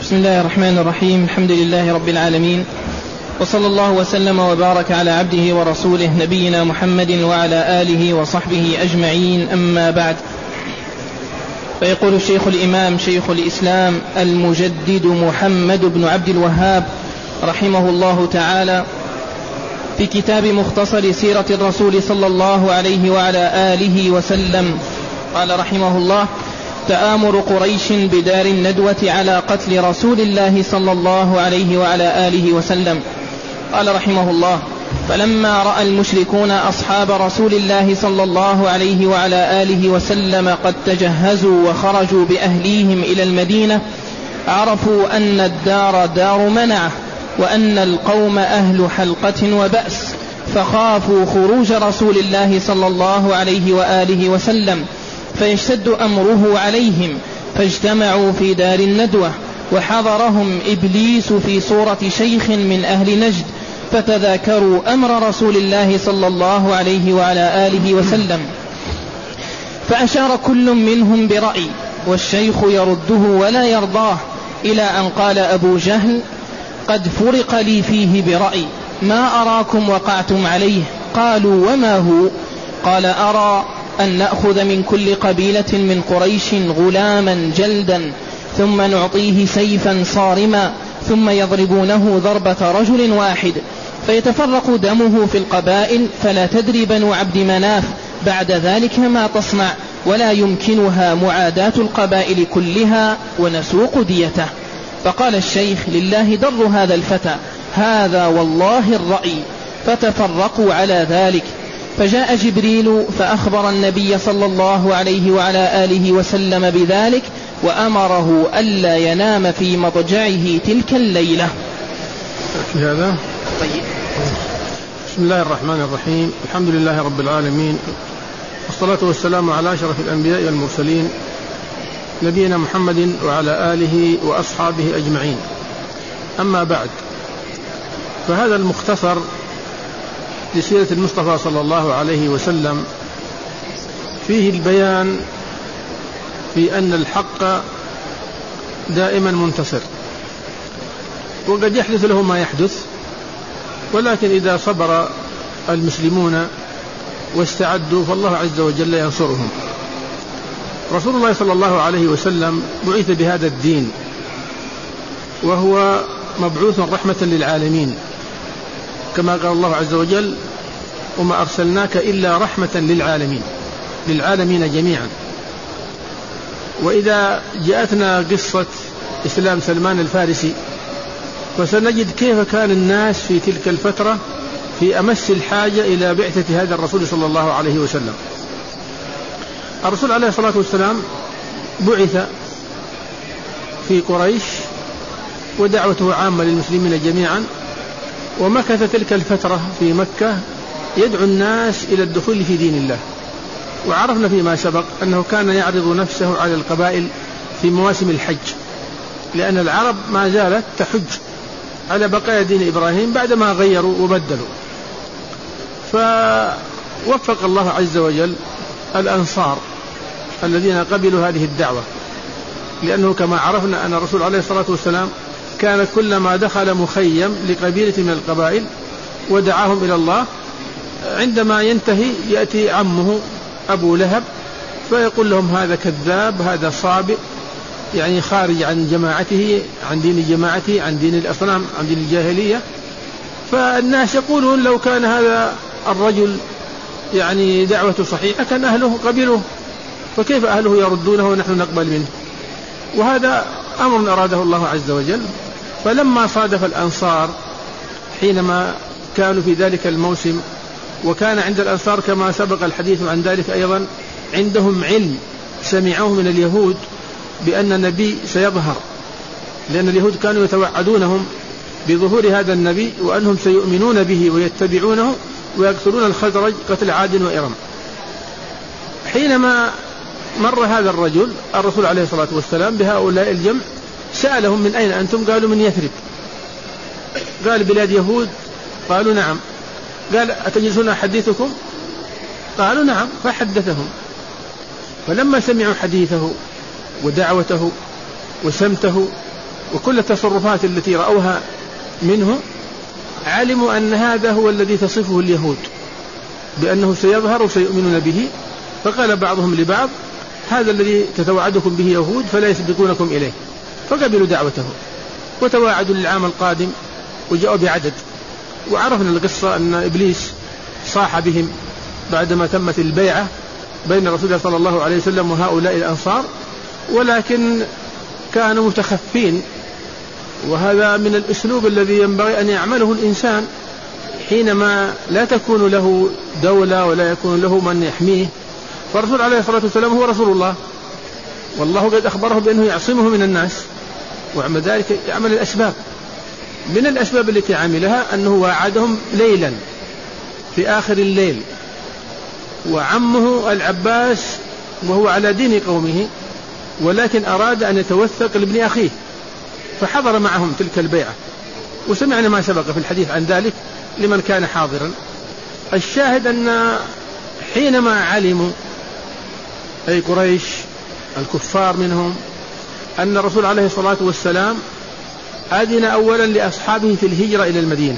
بسم الله الرحمن الرحيم. الحمد لله رب العالمين، وصلى الله وسلم وبارك على عبده ورسوله نبينا محمد وعلى آله وصحبه أجمعين، أما بعد. فيقول الشيخ الإمام شيخ الإسلام المجدد محمد بن عبد الوهاب رحمه الله تعالى في كتاب مختصر سيرة الرسول صلى الله عليه وعلى آله وسلم، قال رحمه الله: تآمر قريش بدار الندوة على قتل رسول الله صلى الله عليه وعلى آله وسلم. قال رحمه الله: فلما رأى المشركون أصحاب رسول الله صلى الله عليه وعلى آله وسلم قد تجهزوا وخرجوا بأهليهم إلى المدينة، عرفوا أن الدار دار منعه، وأن القوم أهل حلقة وبأس، فخافوا خروج رسول الله صلى الله عليه وآله وسلم فيشتد أمره عليهم، فاجتمعوا في دار الندوة، وحضرهم إبليس في صورة شيخ من أهل نجد، فتذاكروا أمر رسول الله صلى الله عليه وعلى آله وسلم، فأشار كل منهم برأي، والشيخ يرده ولا يرضاه، إلى أن قال أبو جهل: قد فرق لي فيه برأي، ما أراكم وقعتم عليه. قالوا: وما هو؟ قال: أرى أن نأخذ من كل قبيلة من قريش غلاما جلدا، ثم نعطيه سيفا صارما، ثم يضربونه ضربة رجل واحد، فيتفرق دمه في القبائل، فلا تدري بنو عبد مناف بعد ذلك ما تصنع، ولا يمكنها معاداة القبائل كلها، ونسوق ديته. فقال الشيخ: لله در هذا الفتى، هذا والله الرأي. فتفرقوا على ذلك، فجاء جبريل فأخبر النبي صلى الله عليه وعلى آله وسلم بذلك، وأمره ألا ينام في مضجعه تلك الليلة. هذا طيب. بسم الله الرحمن الرحيم، الحمد لله رب العالمين، والصلاة والسلام على أشرف الأنبياء والمرسلين، نبينا محمد وعلى آله وأصحابه أجمعين، أما بعد. فهذا المختصر لسيرة المصطفى صلى الله عليه وسلم فيه البيان في أن الحق دائما منتصر، وقد يحدث له ما يحدث، ولكن إذا صبر المسلمون واستعدوا فالله عز وجل ينصرهم. رسول الله صلى الله عليه وسلم بعث بهذا الدين، وهو مبعوث رحمة للعالمين، كما قال الله عز وجل: وما أرسلناك إلا رحمة للعالمين جميعا. وإذا جاءتنا قصة إسلام سلمان الفارسي فسنجد كيف كان الناس في تلك الفترة في أمس الحاجة إلى بعثة هذا الرسول صلى الله عليه وسلم. الرسول عليه الصلاة والسلام بعث في قريش، ودعوته عامة للمسلمين جميعا، ومكث تلك الفترة في مكة يدعو الناس إلى الدخول في دين الله. وعرفنا فيما سبق أنه كان يعرض نفسه على القبائل في مواسم الحج، لأن العرب ما زالت تحج على بقايا دين إبراهيم بعدما غيروا وبدلوا. فوفق الله عز وجل الأنصار الذين قبلوا هذه الدعوة، لأنه كما عرفنا أن الرسول عليه الصلاة والسلام كان كلما دخل مخيم لقبيلة من القبائل ودعاهم إلى الله، عندما ينتهي يأتي عمه أبو لهب فيقول لهم: هذا كذاب، هذا صابئ، يعني خارج عن جماعته، عن دين جماعته، عن دين الأصنام، عن دين الجاهلية. فالناس يقولون: لو كان هذا الرجل يعني دعوته صحيحة كان أهله قبلوه، فكيف أهله يردونه ونحن نقبل منه؟ وهذا أمر أراده الله عز وجل. فلما صادف الأنصار حينما كانوا في ذلك الموسم، وكان عند الأنصار كما سبق الحديث عن ذلك أيضا عندهم علم سمعوه من اليهود بأن النبي سيظهر، لأن اليهود كانوا يتوعدونهم بظهور هذا النبي وأنهم سيؤمنون به ويتبعونه ويقتلون الخزرج قتل عاد وإرم. حينما مر هذا الرسول عليه الصلاة والسلام بهؤلاء الجمع سألهم: من أين أنتم؟ قالوا: من يثرب. قال: بلاد يهود؟ قالوا: نعم. قال: أتجلسون حديثكم؟ قالوا: نعم. فحدثهم. فلما سمعوا حديثه ودعوته وسمته وكل التصرفات التي رأوها منه علموا أن هذا هو الذي تصفه اليهود بأنه سيظهر وسيؤمنون به، فقال بعضهم لبعض هذا الذي تتوعدكم به يهود فلا يسبقونكم إليه، فقبلوا دعوته وتواعدوا للعام القادم وجاءوا بعدد. وعرفنا القصة أن إبليس صاح بهم بعدما تمت البيعة بين رسول الله صلى الله عليه وسلم وهؤلاء الأنصار، ولكن كانوا متخفين، وهذا من الأسلوب الذي ينبغي أن يعمله الإنسان حينما لا تكون له دولة ولا يكون له من يحميه. فالرسول عليه الصلاة والسلام هو رسول الله، والله قد أخبره بأنه يعصمه من الناس، وعمل ذلك يعمل الأسباب. من الأسباب التي عملها أنه وعدهم ليلا في آخر الليل، وعمه العباس وهو على دين قومه، ولكن أراد أن يتوثق لابن أخيه فحضر معهم تلك البيعة، وسمعنا ما سبق في الحديث عن ذلك لمن كان حاضرا. الشاهد أن حينما علموا أي قريش الكفار منهم أن الرسول عليه الصلاة والسلام أذن أولا لأصحابه في الهجرة إلى المدينة،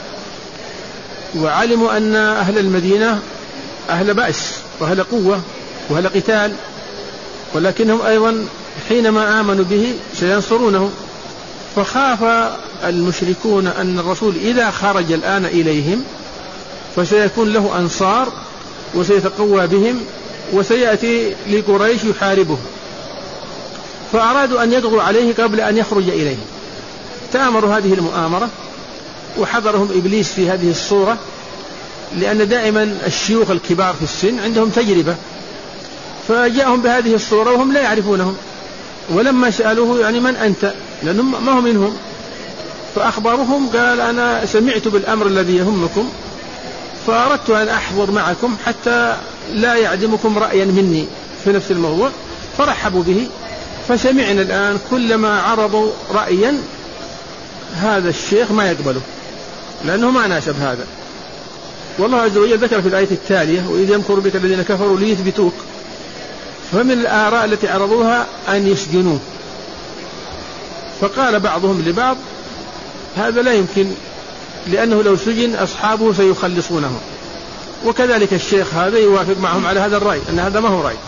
وعلموا أن أهل المدينة أهل بأس وأهل قوة وأهل قتال، ولكنهم أيضا حينما آمنوا به سينصرونه. فخاف المشركون أن الرسول إذا خرج الآن إليهم فسيكون له أنصار وسيتقوى بهم وسيأتي لقريش يحاربه، فأرادوا أن يقضوا عليه قبل أن يخرج إليهم. تآمروا هذه المؤامرة وحضرهم إبليس في هذه الصورة، لأن دائما الشيوخ الكبار في السن عندهم تجربة، فجاءهم بهذه الصورة وهم لا يعرفونهم، ولما سألوه يعني من أنت لأنهم ما هم منهم، فأخبرهم قال أنا سمعت بالأمر الذي يهمكم فأردت أن أحضر معكم حتى لا يعدمكم رأيا مني في نفس الموضوع، فرحبوا به. فسمعنا الآن كلما عرضوا رأيا هذا الشيخ ما يقبله لأنه ما ناسب هذا. والله عز وجل ذكر في الآية التالية وإذ يمكر بك الذين كفروا ليثبتوك، فمن الآراء التي عرضوها أن يسجنوه، فقال بعضهم لبعض هذا لا يمكن لأنه لو سجن أصحابه سيخلصونه، وكذلك الشيخ هذا يوافق معهم على هذا الرأي أن هذا ما هو رأي.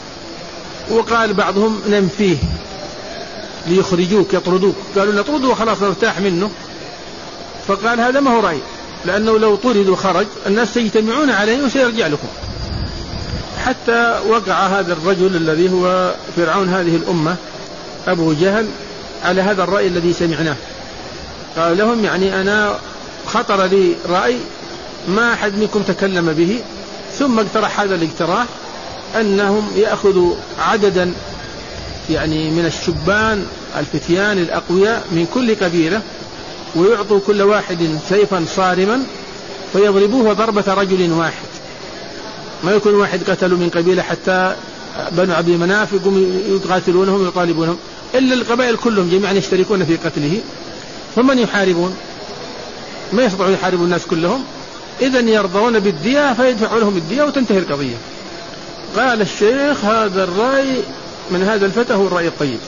وقال بعضهم ننفيه ليخرجوك يطردوك، قالوا نطرده وخلاص نرتاح منه، فقال هذا ما هو رأي لأنه لو طرد وخرج الناس سيجتمعون عليه وسيرجع لكم. حتى وقع هذا الرجل الذي هو فرعون هذه الأمة أبو جهل على هذا الرأي الذي سمعناه. قال لهم يعني أنا خطر لي رأي ما أحد منكم تكلم به، ثم اقترح هذا الاقتراح أنهم يأخذوا عددا يعني من الشبان الفتيان الأقوياء من كل قبيلة ويعطوا كل واحد سيفا صارما فيضربوه ضربة رجل واحد، ما يكون واحد قتلوا من قبيلة حتى بنو عبد مناف يقوموا يقاتلونهم ويطالبونهم، إلا القبائل كلهم جميعا يشتركون في قتله، فمن يحاربون؟ ما يستطيعون يحاربوا الناس كلهم، إذن يرضون بالدية فيدفعوا لهم الدية وتنتهي القضية. قال الشيخ هذا الرأي من هذا الفتى هو الرأي الطيب،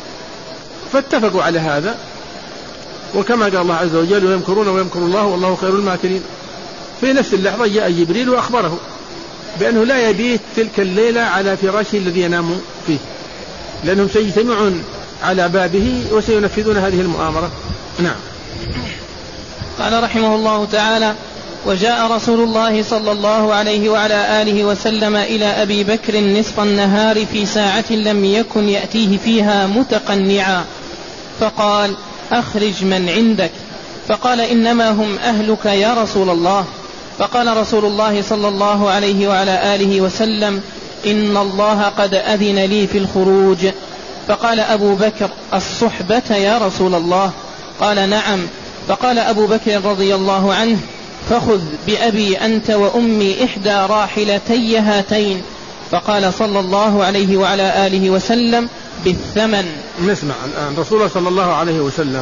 فاتفقوا على هذا. وكما قال الله عز وجل ويمكرون ويمكر الله والله خير الماكرين، في نفس اللحظة جاء جبريل وأخبره بأنه لا يبيت تلك الليلة على فراشه الذي ينام فيه، لأنهم سيجتمعون على بابه وسينفذون هذه المؤامرة. نعم. قال رحمه الله تعالى: وجاء رسول الله صلى الله عليه وعلى آله وسلم إلى أبي بكر نصف النهار في ساعة لم يكن يأتيه فيها متقنعا، فقال: أخرج من عندك. فقال: إنما هم أهلك يا رسول الله. فقال رسول الله صلى الله عليه وعلى آله وسلم: إن الله قد أذن لي في الخروج. فقال أبو بكر: الصحبة يا رسول الله؟ قال: نعم. فقال أبو بكر رضي الله عنه: فخذ بأبي أنت وأمي إحدى راحلتي هاتين. فقال صلى الله عليه وعلى آله وسلم: بالثمن. نسمع الآن رسول الله صلى الله عليه وسلم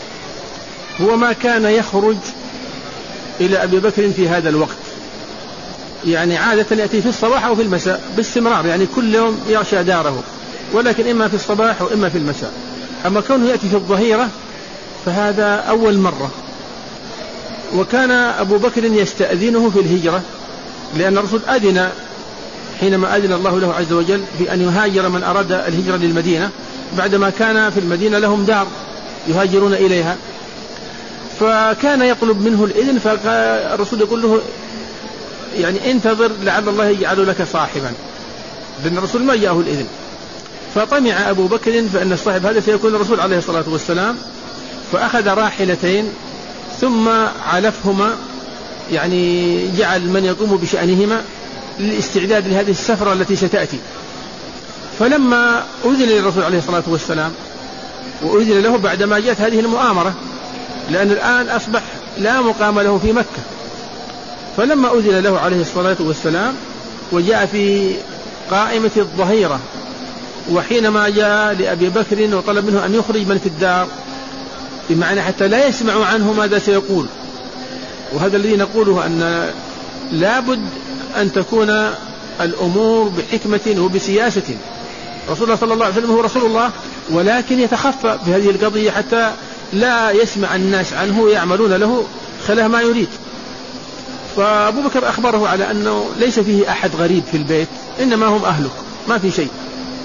هو ما كان يخرج إلى أبي بكر في هذا الوقت، يعني عادة يأتي في الصباح أو في المساء باستمرار، يعني كل يوم يغشى داره، ولكن إما في الصباح وإما في المساء. أما كونه يأتي في الظهيرة فهذا أول مرة. وكان أبو بكر يستأذنه في الهجرة، لأن الرسول أذن حينما أذن الله له عز وجل في أن يهاجر من أراد الهجرة للمدينة، بعدما كان في المدينة لهم دار يهاجرون إليها، فكان يطلب منه الإذن، فالرسول يقول له يعني انتظر لعل الله يجعل لك صاحبا، لأن الرسول ما جاءه الإذن. فطمع أبو بكر فإن الصاحب هذا سيكون الرسول عليه الصلاة والسلام، فأخذ راحلتين ثم علفهما، يعني جعل من يقوم بشأنهما للاستعداد لهذه السفرة التي ستأتي. فلما أذن للرسول عليه الصلاة والسلام وأذن له بعدما جاءت هذه المؤامرة، لأن الآن أصبح لا مقام له في مكة، فلما أذن له عليه الصلاة والسلام وجاء في قائمة الظهيرة، وحينما جاء لأبي بكر وطلب منه أن يخرج من في الدار، بمعنى حتى لا يسمع عنه ماذا سيقول، وهذا الذي نقوله أن لابد أن تكون الأمور بحكمة وبسياسة. رسول الله صلى الله عليه وسلم هو رسول الله، ولكن يتخفى في هذه القضية حتى لا يسمع الناس عنه ويعملون له خلاف ما يريد. فأبو بكر أخبره على أنه ليس فيه أحد غريب في البيت، إنما هم أهله، ما في شيء.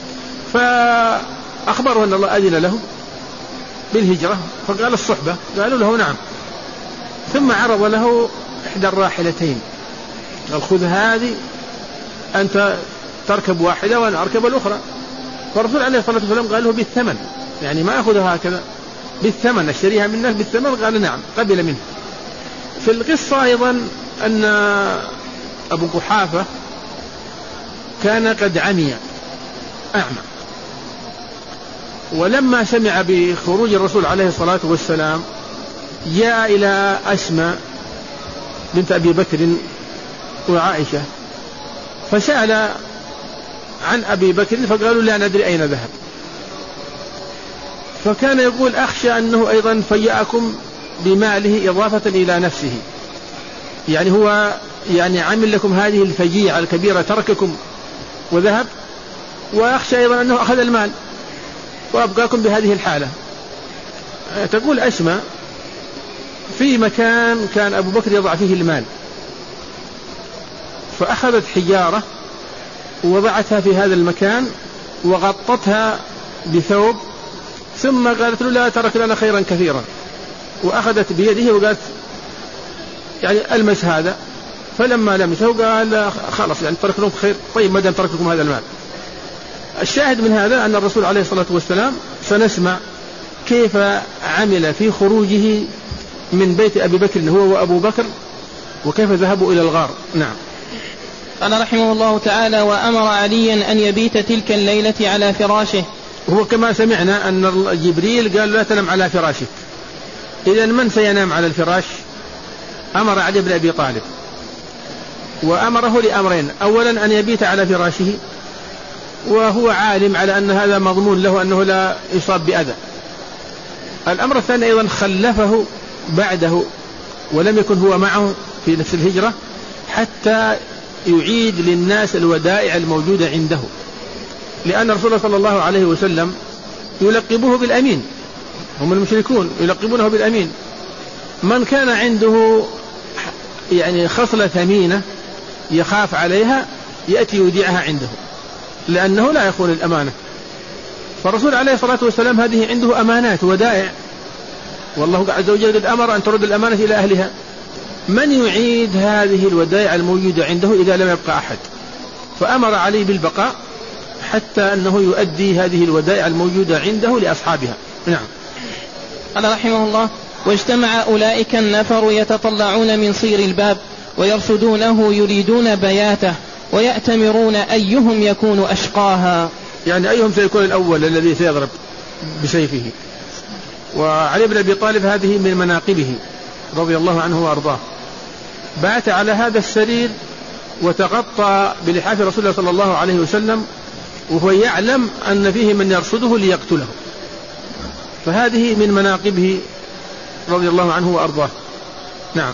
فأخبره أن الله أذن له بالهجرة، فقال الصحبة، قالوا له نعم. ثم عرض له إحدى الراحلتين، قال خذ هذه أنت تركب واحدة وأنا أركب الأخرى. فالرسول عليه الصلاة والسلام قال له بالثمن، يعني ما أخذها هكذا، بالثمن، اشتريها من الناس بالثمن. قال نعم، قبل منه. في القصة أيضا أن أبو قحافة كان قد عمي أعمى، ولما سمع بخروج الرسول عليه الصلاة والسلام جاء إلى أسماء بنت أبي بكر وعائشة فسأل عن أبي بكر، فقالوا لا ندري أين ذهب. فكان يقول أخشى أنه أيضا فيأكم بماله إضافة إلى نفسه، يعني هو يعني عمل لكم هذه الفجيعة الكبيرة، ترككم وذهب، وأخشى أيضا أنه أخذ المال وأبقاكم بهذه الحالة. تقول أسماء في مكان كان أبو بكر يضع فيه المال، فأخذت حجارة ووضعتها في هذا المكان وغطتها بثوب، ثم قالت له لا ترك لنا خيرا كثيرا، وأخذت بيده وقالت يعني ألمس هذا، فلما لمسه قال خلاص يعني ترك لكم خير، طيب مدام ترك لكم هذا المال. الشاهد من هذا أن الرسول عليه الصلاة والسلام سنسمع كيف عمل في خروجه من بيت أبي بكر هو وأبو بكر، وكيف ذهبوا إلى الغار. نعم. قال رحمه الله تعالى: وأمر عليا أن يبيت تلك الليلة على فراشه. هو كما سمعنا أن جبريل قال لا تنم على فراشك، إذن من سينام على الفراش؟ أمر علي بن أبي طالب، وأمره لأمرين: أولا أن يبيت على فراشه وهو عالم على أن هذا مضمون له أنه لا يصاب بأذى. الأمر الثاني أيضا خلفه بعده ولم يكن هو معه في نفس الهجرة حتى يعيد للناس الودائع الموجودة عنده، لأن الرسول صلى الله عليه وسلم يلقبه بالأمين، هم المشركون يلقبونه بالأمين. من كان عنده يعني خصلة ثمينة يخاف عليها يأتي يوديعها عنده، لأنه لا يخون الأمانة. فالرسول عليه الصلاة والسلام هذه عنده أمانات ودائع، والله عز وجل قد أمر أن ترد الأمانة إلى أهلها. من يعيد هذه الودائع الموجودة عنده إذا لم يبقى أحد؟ فأمر علي بالبقاء حتى أنه يؤدي هذه الودائع الموجودة عنده لأصحابها. نعم. قال رحمه الله: واجتمع أولئك النفر يتطلعون من صير الباب ويرصدونه يريدون بياته ويأتمرون أيهم يكون أشقاها، يعني أيهم سيكون الأول الذي سيضرب بسيفه. وعلي بن أبي طالب هذه من مناقبه رضي الله عنه وأرضاه، بات على هذا السرير وتغطى بلحاف رسول الله صلى الله عليه وسلم وهو يعلم أن فيه من يرصده ليقتله، فهذه من مناقبه رضي الله عنه وأرضاه. نعم.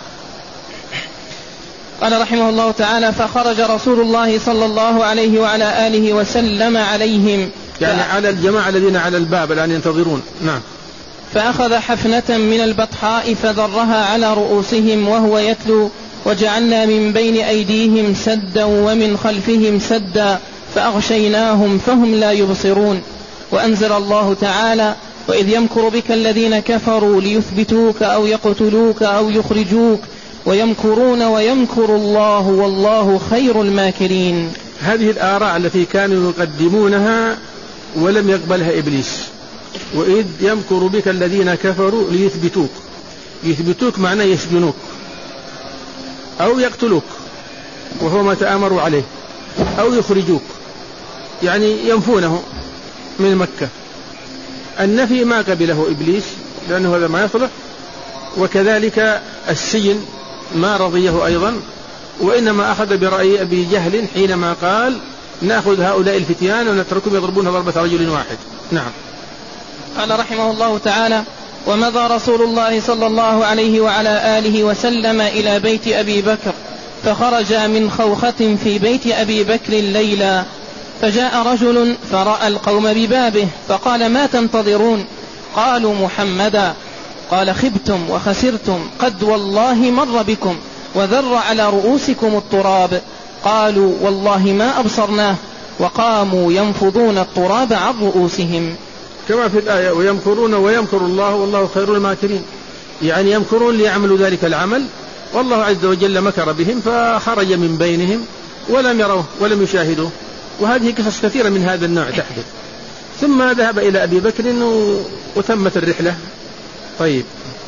قال رحمه الله تعالى: فخرج رسول الله صلى الله عليه وعلى آله وسلم عليهم يعني على الجماعة الذين على الباب الآن ينتظرون. نعم. فأخذ حفنة من البطحاء فذرها على رؤوسهم وهو يتلو: وجعلنا من بين أيديهم سدا ومن خلفهم سدا فأغشيناهم فهم لا يبصرون. وأنزل الله تعالى: وإذ يمكر بك الذين كفروا ليثبتوك أو يقتلوك أو يخرجوك ويمكرون ويمكر الله والله خير الماكرين. هذه الآراء التي كانوا يقدمونها ولم يقبلها إبليس. وإذ يمكر بك الذين كفروا ليثبتوك، يثبتوك معناه يسجنوك أو يقتلوك وهو ما تآمروا عليه، أو يخرجوك يعني ينفونه من مكة. النفي ما قبله إبليس لأنه هذا ما يصلح، وكذلك السجن ما رضيه أيضا، وإنما أخذ برأي أبي جهل حينما قال: نأخذ هؤلاء الفتيان ونتركهم يضربون ضربة رجل واحد. نعم. قال رحمه الله تعالى: ومضى رسول الله صلى الله عليه وعلى آله وسلم إلى بيت أبي بكر، فخرج من خوخة في بيت أبي بكر ليلا، فجاء رجل فرأى القوم ببابه فقال: ما تنتظرون؟ قالوا: محمدا. قال: خبتم وخسرتم، قد والله مر بكم وذر على رؤوسكم التراب. قالوا: والله ما أبصرناه. وقاموا ينفضون التراب عن رؤوسهم. كما في الآية: ويمكرون ويمكر الله والله خير الماكرين، يعني يمكرون ليعملوا ذلك العمل، والله عز وجل مكر بهم فخرج من بينهم ولم يروه ولم يشاهدوه. وهذه قصص كثيرة من هذا النوع تحدث. ثم ذهب إلى أبي بكر وتمت الرحلة. طيب،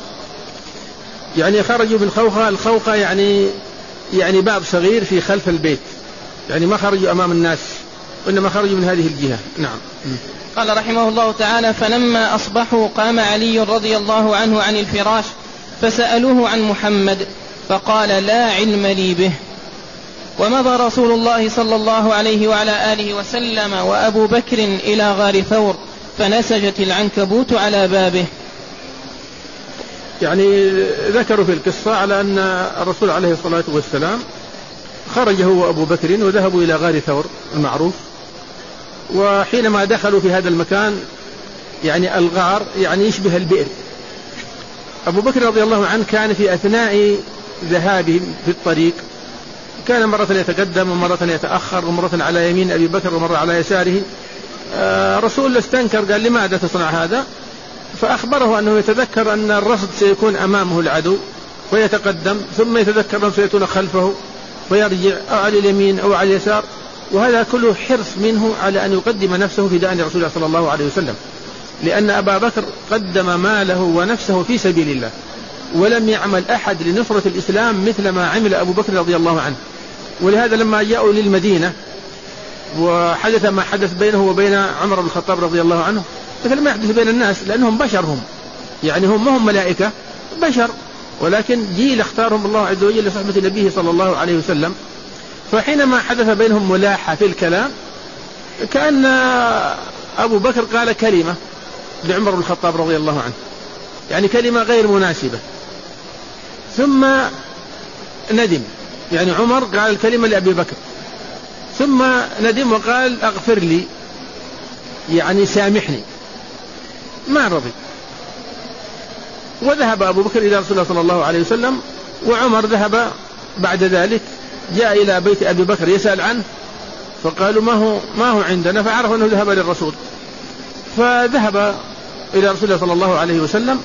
يعني خرجوا من خوخة. الخوخة يعني باب صغير في خلف البيت، يعني ما خرجوا أمام الناس وإنما خرجوا من هذه الجهة. نعم. قال رحمه الله تعالى: فلما أصبحوا قام علي رضي الله عنه عن الفراش فسألوه عن محمد فقال: لا علم لي به. ومضى رسول الله صلى الله عليه وعلى آله وسلم وأبو بكر إلى غار ثور فنسجت العنكبوت على بابه. يعني ذكروا في القصة على أن الرسول عليه الصلاة والسلام خرج هو وأبو بكر وذهبوا إلى غار ثور المعروف. وحينما دخلوا في هذا المكان، يعني الغار يعني يشبه البئر. أبو بكر رضي الله عنه كان في أثناء ذهابهم في الطريق كان مرة يتقدم ومرة يتأخر ومرة على يمين أبي بكر ومرة على يساره. رسول استنكر قال: لماذا تصنع هذا؟ فأخبره أنه يتذكر أن الرصد سيكون أمامه العدو ويتقدم، ثم يتذكر أنه سيكون خلفه ويرجع أو على اليمين أو على اليسار. وهذا كله حرص منه على أن يقدم نفسه في دعاء رسول الله صلى الله عليه وسلم، لأن أبا بكر قدم ماله ونفسه في سبيل الله، ولم يعمل أحد لنصرة الإسلام مثل ما عمل أبو بكر رضي الله عنه. ولهذا لما جاءوا للمدينة وحدث ما حدث بينه وبين عمر بن الخطاب رضي الله عنه مثل ما يحدث بين الناس، لأنهم بشرهم، يعني هم ما هم ملائكة، بشر، ولكن جيل اختارهم الله عز وجل لصحبة نبيه صلى الله عليه وسلم. فحينما حدث بينهم ملاحة في الكلام كأن أبو بكر قال كلمة لعمر بن الخطاب رضي الله عنه، يعني كلمة غير مناسبة، ثم ندم. يعني عمر قال الكلمة لأبي بكر ثم ندم وقال: أغفر لي، يعني سامحني، ما رضي. وذهب أبو بكر إلى رسول الله صلى الله عليه وسلم، وعمر ذهب بعد ذلك جاء إلى بيت أبي بكر يسأل عنه، فقالوا: ما هو عندنا، فعرف أنه ذهب للرسول. فذهب إلى رسول الله صلى الله عليه وسلم.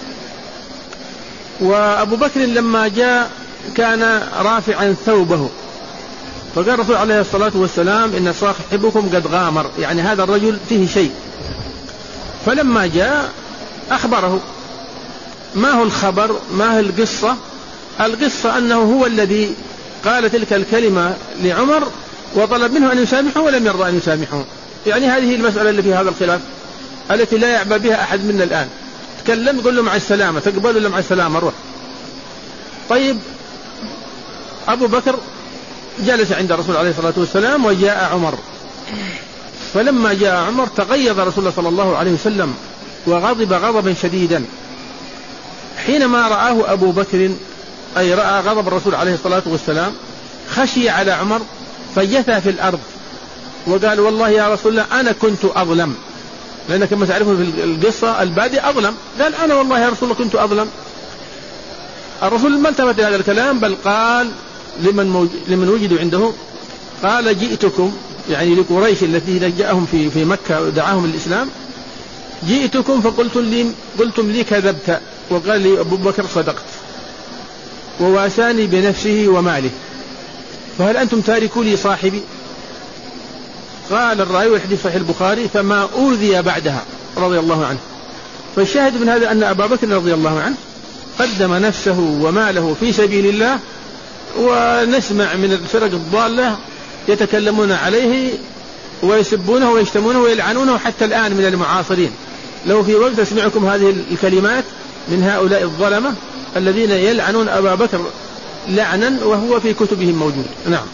وأبو بكر لما جاء كان رافعا ثوبه، فقال الرسول عليه الصلاة والسلام: إن صاحبكم قد غامر، يعني هذا الرجل فيه شيء. فلما جاء أخبره. ما هو الخبر؟ ما هي القصة؟ القصة أنه هو الذي قال تلك الكلمة لعمر وطلب منه أن يسامحه ولم يرضى أن يسامحه. يعني هذه المسألة اللي في هذا الخلاف التي لا يعبأ بها أحد منا الآن. تكلم يقول له مع السلامة، تقبل له مع السلامة، روح. طيب، أبو بكر جلس عند الرسول عليه الصلاة والسلام وجاء عمر. فلما جاء عمر تغيظ رسول الله صلى الله عليه وسلم وغضب غضبا شديدا. حينما رآه أبو بكر، أي رأى غضب الرسول عليه الصلاة والسلام، خشي على عمر فجثى في الأرض وقال: والله يا رسول الله أنا كنت أظلم، لأن كما تعرفون في القصة البادئ أظلم، قال أنا والله يا رسول الله كنت أظلم. الرسول ما التفت هذا الكلام، بل قال لمن وجدوا عنده، قال جئتكم، يعني لقريش التي جاءهم في مكة ودعاهم الإسلام، جئتكم فقلتم لي كذبت، وقال لي أبو بكر صدقت، وواساني بنفسه وماله، فهل أنتم تاركوا لي صاحبي؟ قال الراوي والحديث صحيح البخاري: فما أوذي بعدها رضي الله عنه. فالشاهد من هذا أن أبا بكر رضي الله عنه قدم نفسه وماله في سبيل الله، ونسمع من الفرق الضالة يتكلمون عليه ويسبونه ويشتمونه ويلعنونه حتى الآن من المعاصرين. لو في وقت أسمعكم هذه الكلمات من هؤلاء الظلمة الذين يلعنون أبا بكر لعنا وهو في كتبهم موجود. نعم.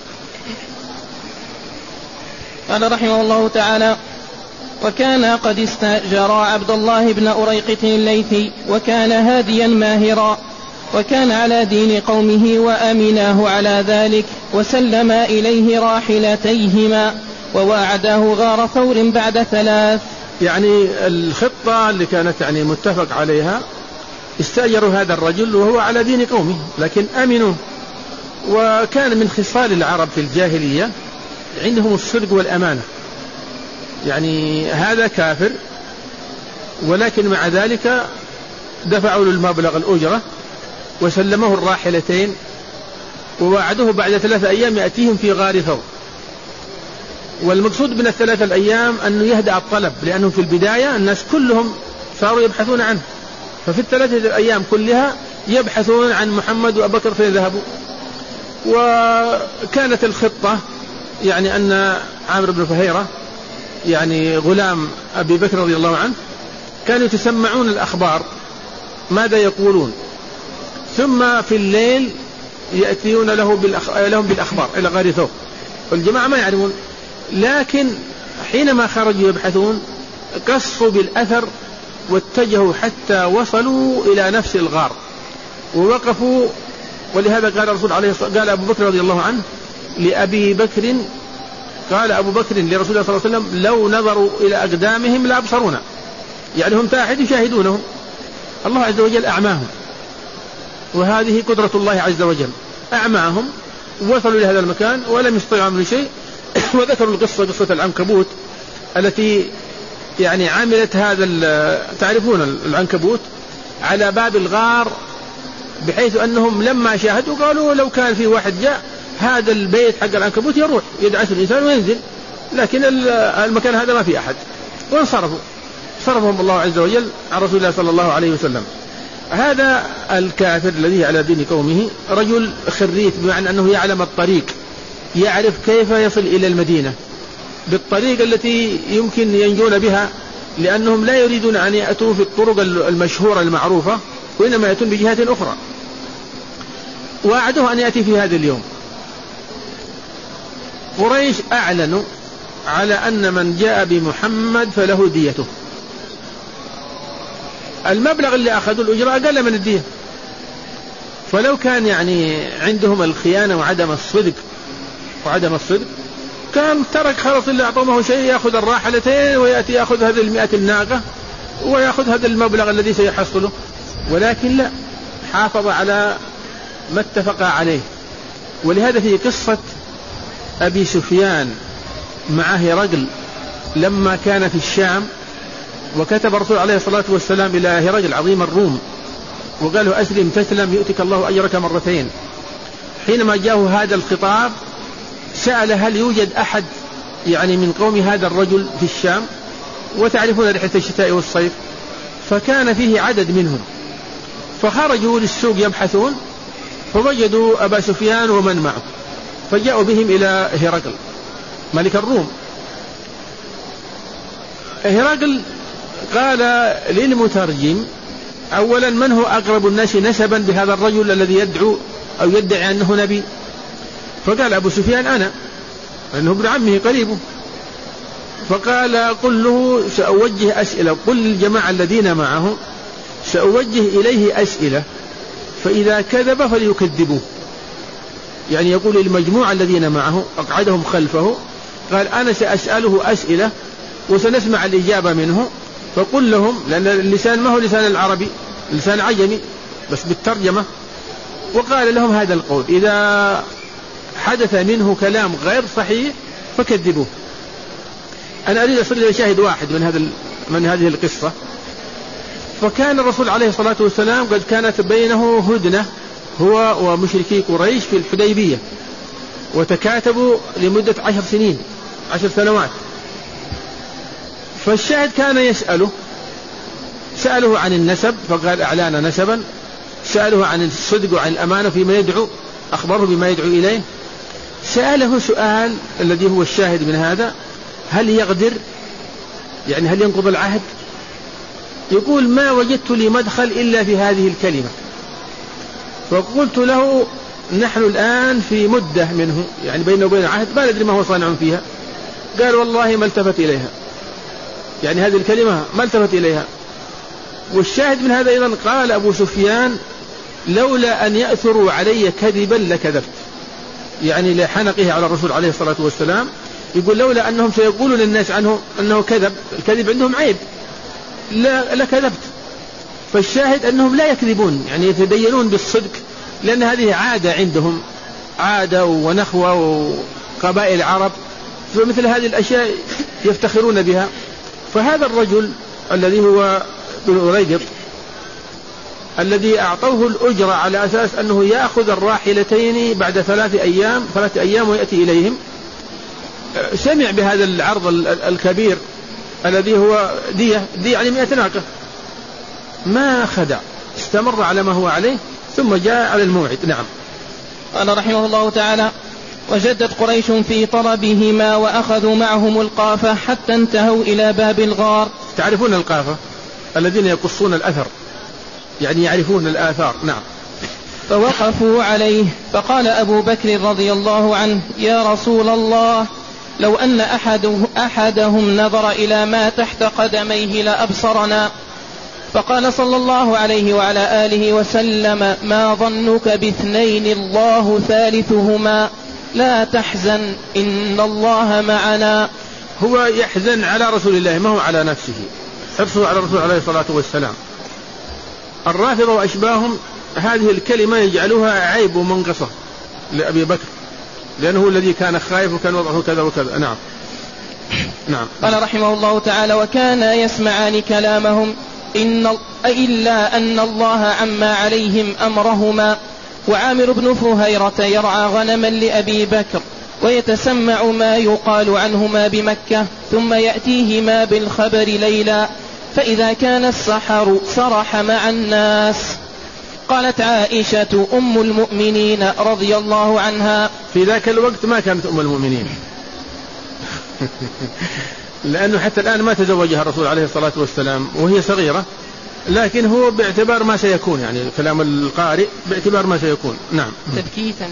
قال رحمه الله تعالى: وكان قد استأجر عبد الله بن أريقط الليثي، وكان هاديا ماهرا، وكان على دين قومه وأمناه على ذلك، وسلم إليه راحلتيهما، وواعده غار ثور بعد 3. يعني الخطة اللي كانت يعني متفق عليها، استأجروا هذا الرجل وهو على دين قومه لكن أمنوا. وكان من خصال العرب في الجاهلية عندهم الصدق والأمانة، يعني هذا كافر ولكن مع ذلك دفعوا له المبلغ الأجرة وسلموه الراحلتين، ووعدوه بعد 3 أيام يأتيهم في غار ثور. والمقصود من 3 أيام أنه يهدأ الطلب، لأنه في البداية الناس كلهم صاروا يبحثون عنه، ففي 3 أيام كلها يبحثون عن محمد وأبو بكر فيذهبوا. وكانت الخطة يعني أن عامر بن فهيرة يعني غلام أبي بكر رضي الله عنه كانوا يتسمعون الأخبار ماذا يقولون، ثم في الليل يأتيون لهم بالأخبار إلى غار ثور، والجماعة ما يعرفون. لكن حينما خرجوا يبحثون قصوا بالأثر واتجهوا حتى وصلوا إلى نفس الغار ووقفوا. ولهذا قال الرسول عليه الصلاة والسلام، قال أبو بكر رضي الله عنه لأبي بكر، قال أبو بكر لرسول الله صلى الله عليه وسلم: لو نظروا إلى أقدامهم لأبصرونا، يعني هم تحت يشاهدونهم، الله عز وجل أعماهم، وهذه قدرة الله عز وجل، أعماهم وصلوا لهذا المكان ولم يستطيعوا عملوا شيء. وذكروا القصة، قصة العنكبوت التي يعني عملت هذا، تعرفون العنكبوت على باب الغار، بحيث أنهم لما شاهدوا قالوا لو كان في واحد جاء هذا البيت حق العنكبوت يروح يدعس الإنسان وينزل، لكن المكان هذا ما في أحد، وانصرفوا، صرفهم الله عز وجل عن رسول الله صلى الله عليه وسلم. هذا الكافر الذي على دين قومه رجل خريت، بمعنى أنه يعلم الطريق، يعرف كيف يصل إلى المدينة بالطريقة التي يمكن ينجون بها، لأنهم لا يريدون أن يأتوا في الطرق المشهورة المعروفة، وإنما يأتون بجهات أخرى. وأعده أن يأتي في هذا اليوم. قريش أعلنوا على أن من جاء بمحمد فله ديته. المبلغ اللي أخذوا الأجرة أقل من الدية، فلو كان يعني عندهم الخيانة وعدم الصدق كان ترك خلص اللي أعطوه شيء، يأخذ الراحلتين ويأتي يأخذ هذه 100 الناقة ويأخذ هذا المبلغ الذي سيحصله. ولكن لا، حافظ على ما اتفق عليه. ولهذا في قصة أبي سفيان مع هرقل لما كان في الشام، وكتب الرسول عليه الصلاة والسلام إلى هرقل عظيم الروم وقال له: أسلم تسلم يؤتك الله أجرك مرتين. حينما جاءه هذا الخطاب سأل: هل يوجد أحد يعني من قوم هذا الرجل في الشام؟ وتعرفون رحلة الشتاء والصيف، فكان فيه عدد منهم، فخرجوا للسوق يبحثون فوجدوا أبا سفيان ومن معه، فجاءوا بهم إلى هرقل ملك الروم. هرقل قال للمترجم: أولا من هو أقرب الناس نسبا بهذا الرجل الذي يدعو أو يدعي أنه نبي؟ فقال أبو سفيان: أنا، لأنه ابن عمه قريبه. فقال: قل له سأوجه أسئلة، قل للجماعة الذين معه سأوجه إليه أسئلة، فإذا كذب فليكذبوه. يعني يقول للمجموعة الذين معه أقعدهم خلفه، قال: أنا سأسأله أسئلة وسنسمع الإجابة منه، فقل لهم، لأن اللسان ما هو لسان العربي، لسان عجمي بس بالترجمة، وقال لهم هذا القول: إذا حدث منه كلام غير صحيح فكذبوه. أنا أريد أصل إلى شاهد واحد من هذه القصة. فكان الرسول عليه الصلاة والسلام قد كانت بينه هدنة هو ومشركي قريش في الحديبية، وتكاتبوا لمدة 10 سنوات. فالشاهد كان سأله عن النسب فقال أعلان نسبا، سأله عن الصدق وعن الأمانة فيما يدعو، أخبره بما يدعو إليه. سأله سؤال الذي هو الشاهد من هذا: هل يغدر؟ يعني هل ينقض العهد؟ يقول: ما وجدت لي مدخل إلا في هذه الكلمة. فقلت له: نحن الآن في مدة منه، يعني بينه وبين عهد ما ندري ما هو صانع فيها. قال: والله ما التفت إليها، يعني هذه الكلمة ما التفت إليها. والشاهد من هذا أيضا قال أبو سفيان: لولا أن يأثروا علي كذبا لكذبت، يعني لحنقه على الرسول عليه الصلاة والسلام. يقول: لولا أنهم سيقولون للناس عنه أنه كذب، الكذب عندهم عيب، لكذبت. فالشاهد أنهم لا يكذبون، يعني يتدينون بالصدق، لأن هذه عادة عندهم، عادة ونخوة وقبائل العرب، فمثل هذه الأشياء يفتخرون بها. فهذا الرجل الذي هو بن أريقط الذي أعطوه الأجرة على أساس أنه يأخذ الراحلتين بعد 3 أيام ويأتي إليهم، سمع بهذا العرض الكبير الذي هو دية يعني 100 ناقة، ما خدع، استمر على ما هو عليه ثم جاء على الموعد. نعم. قال رحمه الله تعالى: وجدت قريش في طلبهما وأخذوا معهم القافة حتى انتهوا إلى باب الغار. تعرفون القافة الذين يقصون الأثر، يعني يعرفون الآثار. نعم. فوقفوا عليه، فقال أبو بكر رضي الله عنه: يا رسول الله، لو أن أحدهم نظر إلى ما تحت قدميه لأبصرنا. فقال صلى الله عليه وعلى آله وسلم: ما ظنك باثنين الله ثالثهما، لا تحزن إن الله معنا. هو يحزن على رسول الله ما هو على نفسه، حرصه على الرسول عليه الصلاة والسلام. الرافضة وأشباههم هذه الكلمة يجعلوها عيب ومنقصة لأبي بكر، لأنه الذي كان خائف وكان وضعه كذا وكذا. نعم. نعم. قال رحمه الله تعالى: وكان يسمعان كلامهم إلا أن الله عما عليهم أمرهما. وعامر بن فهيرة يرعى غنما لأبي بكر ويتسمع ما يقال عنهما بمكة، ثم يأتيهما بالخبر ليلا، فإذا كان السحر سرح مع الناس. قالت عائشة أم المؤمنين رضي الله عنها: في ذاك الوقت ما كانت أم المؤمنين لأنه حتى الآن ما تزوجها الرسول عليه الصلاة والسلام وهي صغيرة، لكن هو باعتبار ما سيكون، يعني كلام القارئ باعتبار ما سيكون. نعم. تبكيتا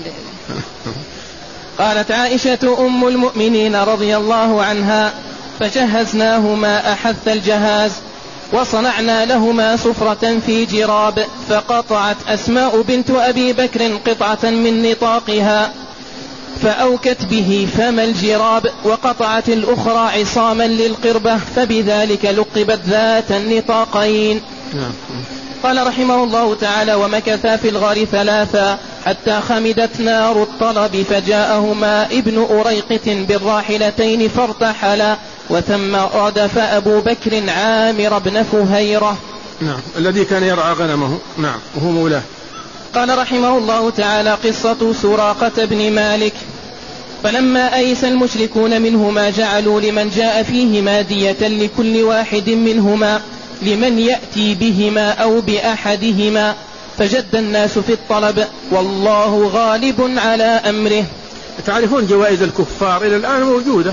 قالت عائشة أم المؤمنين رضي الله عنها: فجهزناهما أحث الجهاز، وصنعنا لهما سفرة في جراب، فقطعت أسماء بنت أبي بكر قطعة من نطاقها فأوكت به فم الجراب، وقطعت الأخرى عصاما للقربة، فبذلك لقبت ذات النطاقين. قال رحمه الله تعالى: ومكثا في الغار 3 حتى خمدت نار الطلب، فجاءهما ابن أريقط بالراحلتين فارتحلا، وثم ردف أبو بكر عامر بن فهيرة. نعم. الذي كان يرعى غنمه. نعم. وهو مولاه. قال رحمه الله تعالى: قصة سراقة بن مالك. فلما أيس المشركون منهما جعلوا لمن جاء فيهما دية لكل واحد منهما لمن يأتي بهما أو بأحدهما، فجد الناس في الطلب، والله غالب على أمره. تعرفون جوائز الكفار إلى الآن موجودة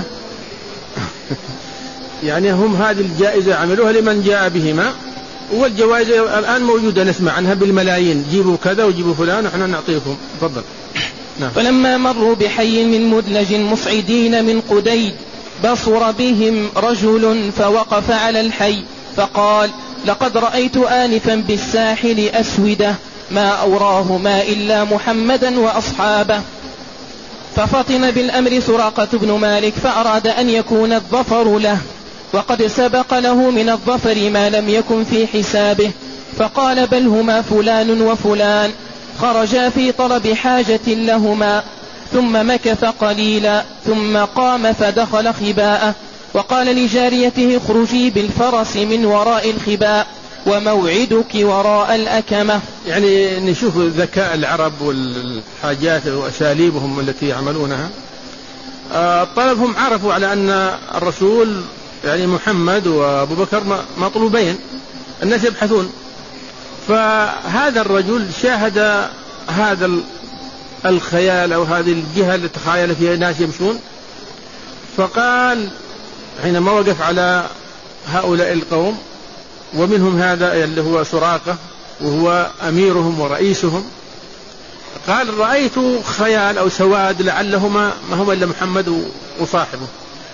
يعني هم هذه الجائزة عملوها لمن جاء بهما، والجوائز الآن موجودة نسمع عنها بالملايين، جيبوا كذا وجيبوا فلان وحنا نعطيكم. تفضل. نعم. فلما مروا بحي من مدلج مصعدين من قديد بصر بهم رجل فوقف على الحي فقال: لقد رأيت آنفا بالساحل أسودة ما أوراهما إلا محمدا وأصحابه. ففطن بالأمر سراقة بن مالك، فأراد أن يكون الظفر له، وقد سبق له من الظفر ما لم يكن في حسابه، فقال بل هما فلان وفلان خرجا في طلب حاجة لهما، ثم مكث قليلا ثم قام فدخل خباءه، وقال لجاريته اخرجي بالفرس من وراء الخباء وموعدك وراء الأكمة. يعني نشوف ذكاء العرب والحاجات وأساليبهم التي يعملونها. طلبهم عرفوا على أن الرسول يعني محمد وأبو بكر مطلوبين، الناس يبحثون، فهذا الرجل شاهد هذا الخيال أو هذه الجهة التي تخيل فيها ناس يمشون، فقال حينما وقف على هؤلاء القوم ومنهم هذا اللي هو سراقة وهو أميرهم ورئيسهم، قال رأيت خيال أو سواد لعلهما ما هو إلا محمد وصاحبه.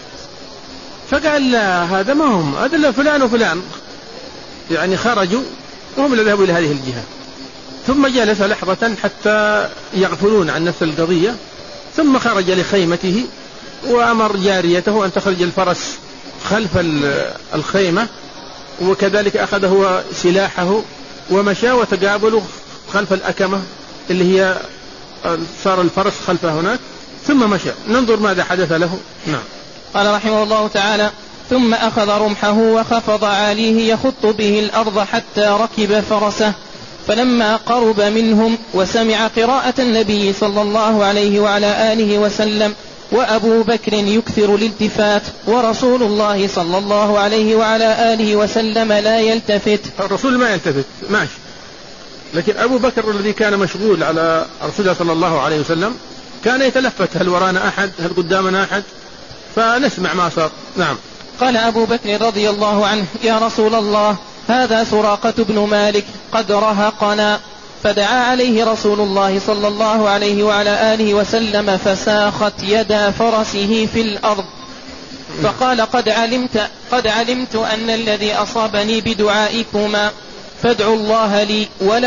فقال لا هذا ما هم، هذا فلان وفلان يعني خرجوا وهم اللي ذهبوا إلى هذه الجهة. ثم جلس لحظة حتى يغفلون عن نفس القضية، ثم خرج لخيمته وأمر جاريته أن تخرج الفرس خلف الخيمة، وكذلك أخذ هو سلاحه ومشى، وتقابلوا خلف الأكمة اللي هي صار الفرس خلفه هناك، ثم مشى. ننظر ماذا حدث له. نعم. قال رحمه الله تعالى: ثم أخذ رمحه وخفض عاليه يخط به الأرض حتى ركب فرسه، فلما قرب منهم وسمع قراءة النبي صلى الله عليه وعلى آله وسلم وأبو بكر يكثر الالتفات ورسول الله صلى الله عليه وعلى آله وسلم لا يلتفت. الرسول ما يلتفت ماشي، لكن أبو بكر الذي كان مشغول على رسول الله صلى الله عليه وسلم كان يتلفت، هل ورانا أحد، هل قدامنا أحد، فنسمع ما صار. نعم. قال أبو بكر رضي الله عنه: يا رسول الله، هذا سراقة بن مالك قد رهقنا. فدعا عليه رسول الله صلى الله عليه وعلى آله وسلم فساخت يدا فرسه في الأرض، فقال: قد علمت أن الذي أصابني بدعائكما، فادعوا الله لي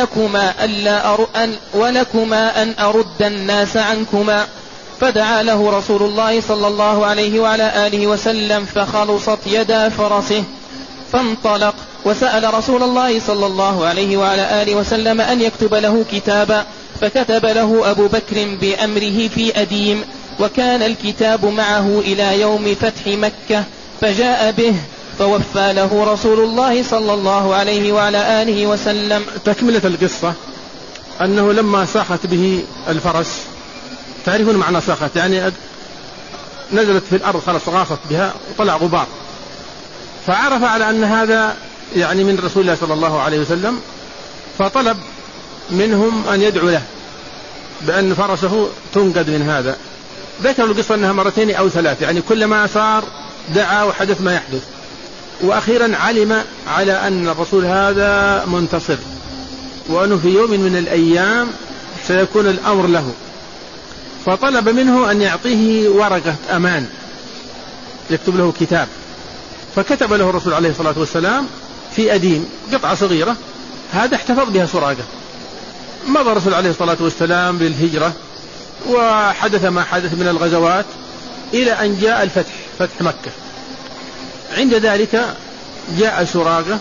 ولكما أن أرد الناس عنكما. فدعا له رسول الله صلى الله عليه وعلى آله وسلم فخلصت يدا فرسه، فانطلق وسأل رسول الله صلى الله عليه وعلى آله وسلم أن يكتب له كتابا، فكتب له أبو بكر بأمره في أديم، وكان الكتاب معه إلى يوم فتح مكة، فجاء به فوفى له رسول الله صلى الله عليه وعلى آله وسلم. تكملة القصة أنه لما ساخت به الفرس، تعرفون معنى ساخت، يعني نزلت في الأرض خلاص، غاصت بها وطلع غبار، فعرف على أن هذا يعني من رسول الله صلى الله عليه وسلم، فطلب منهم أن يدعو له بأن فرسه تنقذ من هذا. ذكروا القصة أنها مرتين أو ثلاث، يعني كلما صار دعا وحدث ما يحدث، وأخيرا علم على أن الرسول هذا منتصر، وأنه في يوم من الأيام سيكون الأمر له، فطلب منه أن يعطيه ورقة أمان يكتب له كتاب، فكتب له الرسول عليه الصلاة والسلام في أديم قطعة صغيرة، هذا احتفظ بها سراقة. مضى الرسول عليه الصلاة والسلام بالهجرة وحدث ما حدث من الغزوات إلى أن جاء الفتح، فتح مكة. عند ذلك جاء سراقة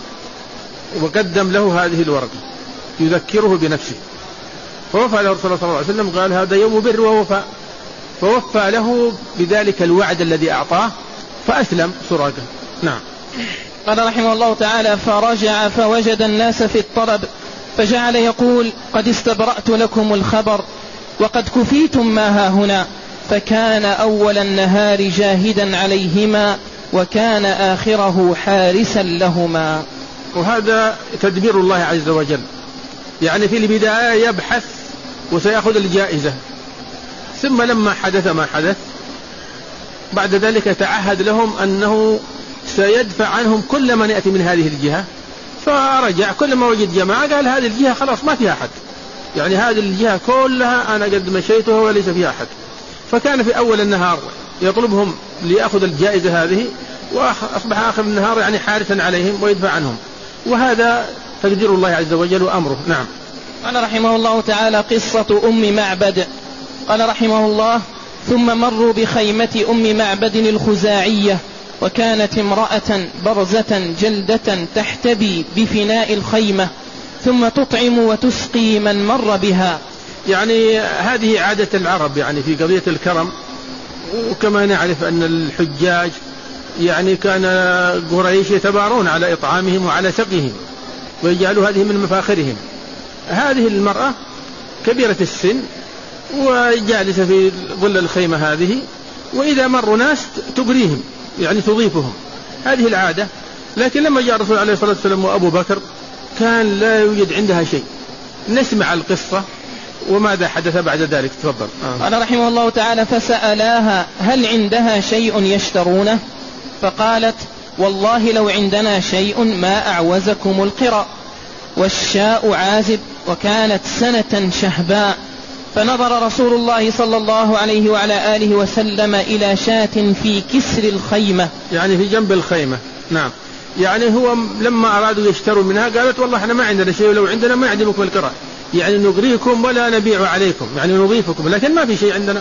وقدم له هذه الورقة يذكره بنفسه، فوفى له الرسول صلى الله عليه وسلم، قال هذا يوم بر ووفاء، فوفى له بذلك الوعد الذي أعطاه، فأسلم سراقة. نعم. قال رحمه الله تعالى: فرجع فوجد الناس في الطلب، فجعل يقول: قد استبرأت لكم الخبر وقد كفيتم ما ها هنا. فكان أول النهار جاهدا عليهما، وكان آخره حارسا لهما. وهذا تدبير الله عز وجل، يعني في البداية يبحث وسيأخذ الجائزة، ثم لما حدث ما حدث بعد ذلك تعهد لهم أنه سيدفع عنهم كل من يأتي من هذه الجهة. فرجع كل ما وجد جماعة قال هذه الجهة خلاص ما فيها أحد، يعني هذه الجهة كلها أنا قد مشيتها وليس فيها أحد. فكان في أول النهار يطلبهم ليأخذ الجائزة هذه، وأصبح آخر النهار يعني حارسا عليهم ويدفع عنهم، وهذا تقدير الله عز وجل وأمره. نعم. قال رحمه الله تعالى: قصة أم معبد. قال رحمه الله: ثم مروا بخيمة أم معبد الخزاعية، وكانت امرأة برزة جلدة تحتبي بفناء الخيمة ثم تطعم وتسقي من مر بها. يعني هذه عادة العرب يعني في قضية الكرم. وكما نعرف أن الحجاج يعني كان قريش يتبارون على إطعامهم وعلى سقيهم ويجعلوا هذه من مفاخرهم. هذه المرأة كبيرة السن وجالسة في ظل الخيمة هذه، وإذا مروا ناس تقريهم يعني تضيفهم، هذه العادة. لكن لما جاء الرسول عليه الصلاة والسلام وأبو بكر كان لا يوجد عندها شيء. نسمع القصة وماذا حدث بعد ذلك. تفضل. قال رحمه الله تعالى: فسألاها هل عندها شيء يشترونه؟ فقالت: والله لو عندنا شيء ما أعوزكم القرى. والشاء عازب، وكانت سنة شهباء. فنظر رسول الله صلى الله عليه وعلى آله وسلم إلى شاة في كسر الخيمة، يعني في جنب الخيمة. نعم. يعني هو لما أرادوا يشتروا منها قالت: والله احنا ما عندنا شيء، ولو عندنا ما يعجبكم القرى، يعني نغريكم ولا نبيع عليكم، يعني نضيفكم، لكن ما في شيء عندنا.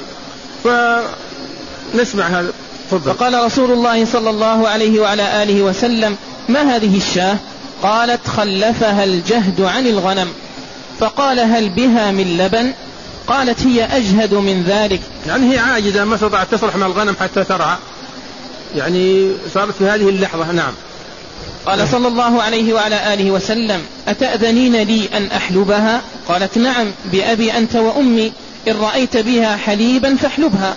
فنسمع هذا. فقال رسول الله صلى الله عليه وعلى آله وسلم: ما هذه الشاة؟ قالت: خلفها الجهد عن الغنم. فقال: هل بها من لبن؟ قالت: هي أجهد من ذلك. يعني هي عاجزة، ما استطاعت تسرح مع الغنم حتى ترعى، يعني صارت في هذه اللحظة. نعم. قال صلى الله عليه وعلى آله وسلم: أتأذنين لي أن أحلبها؟ قالت: نعم بأبي أنت وأمي، إن رأيت بها حليبا فاحلبها.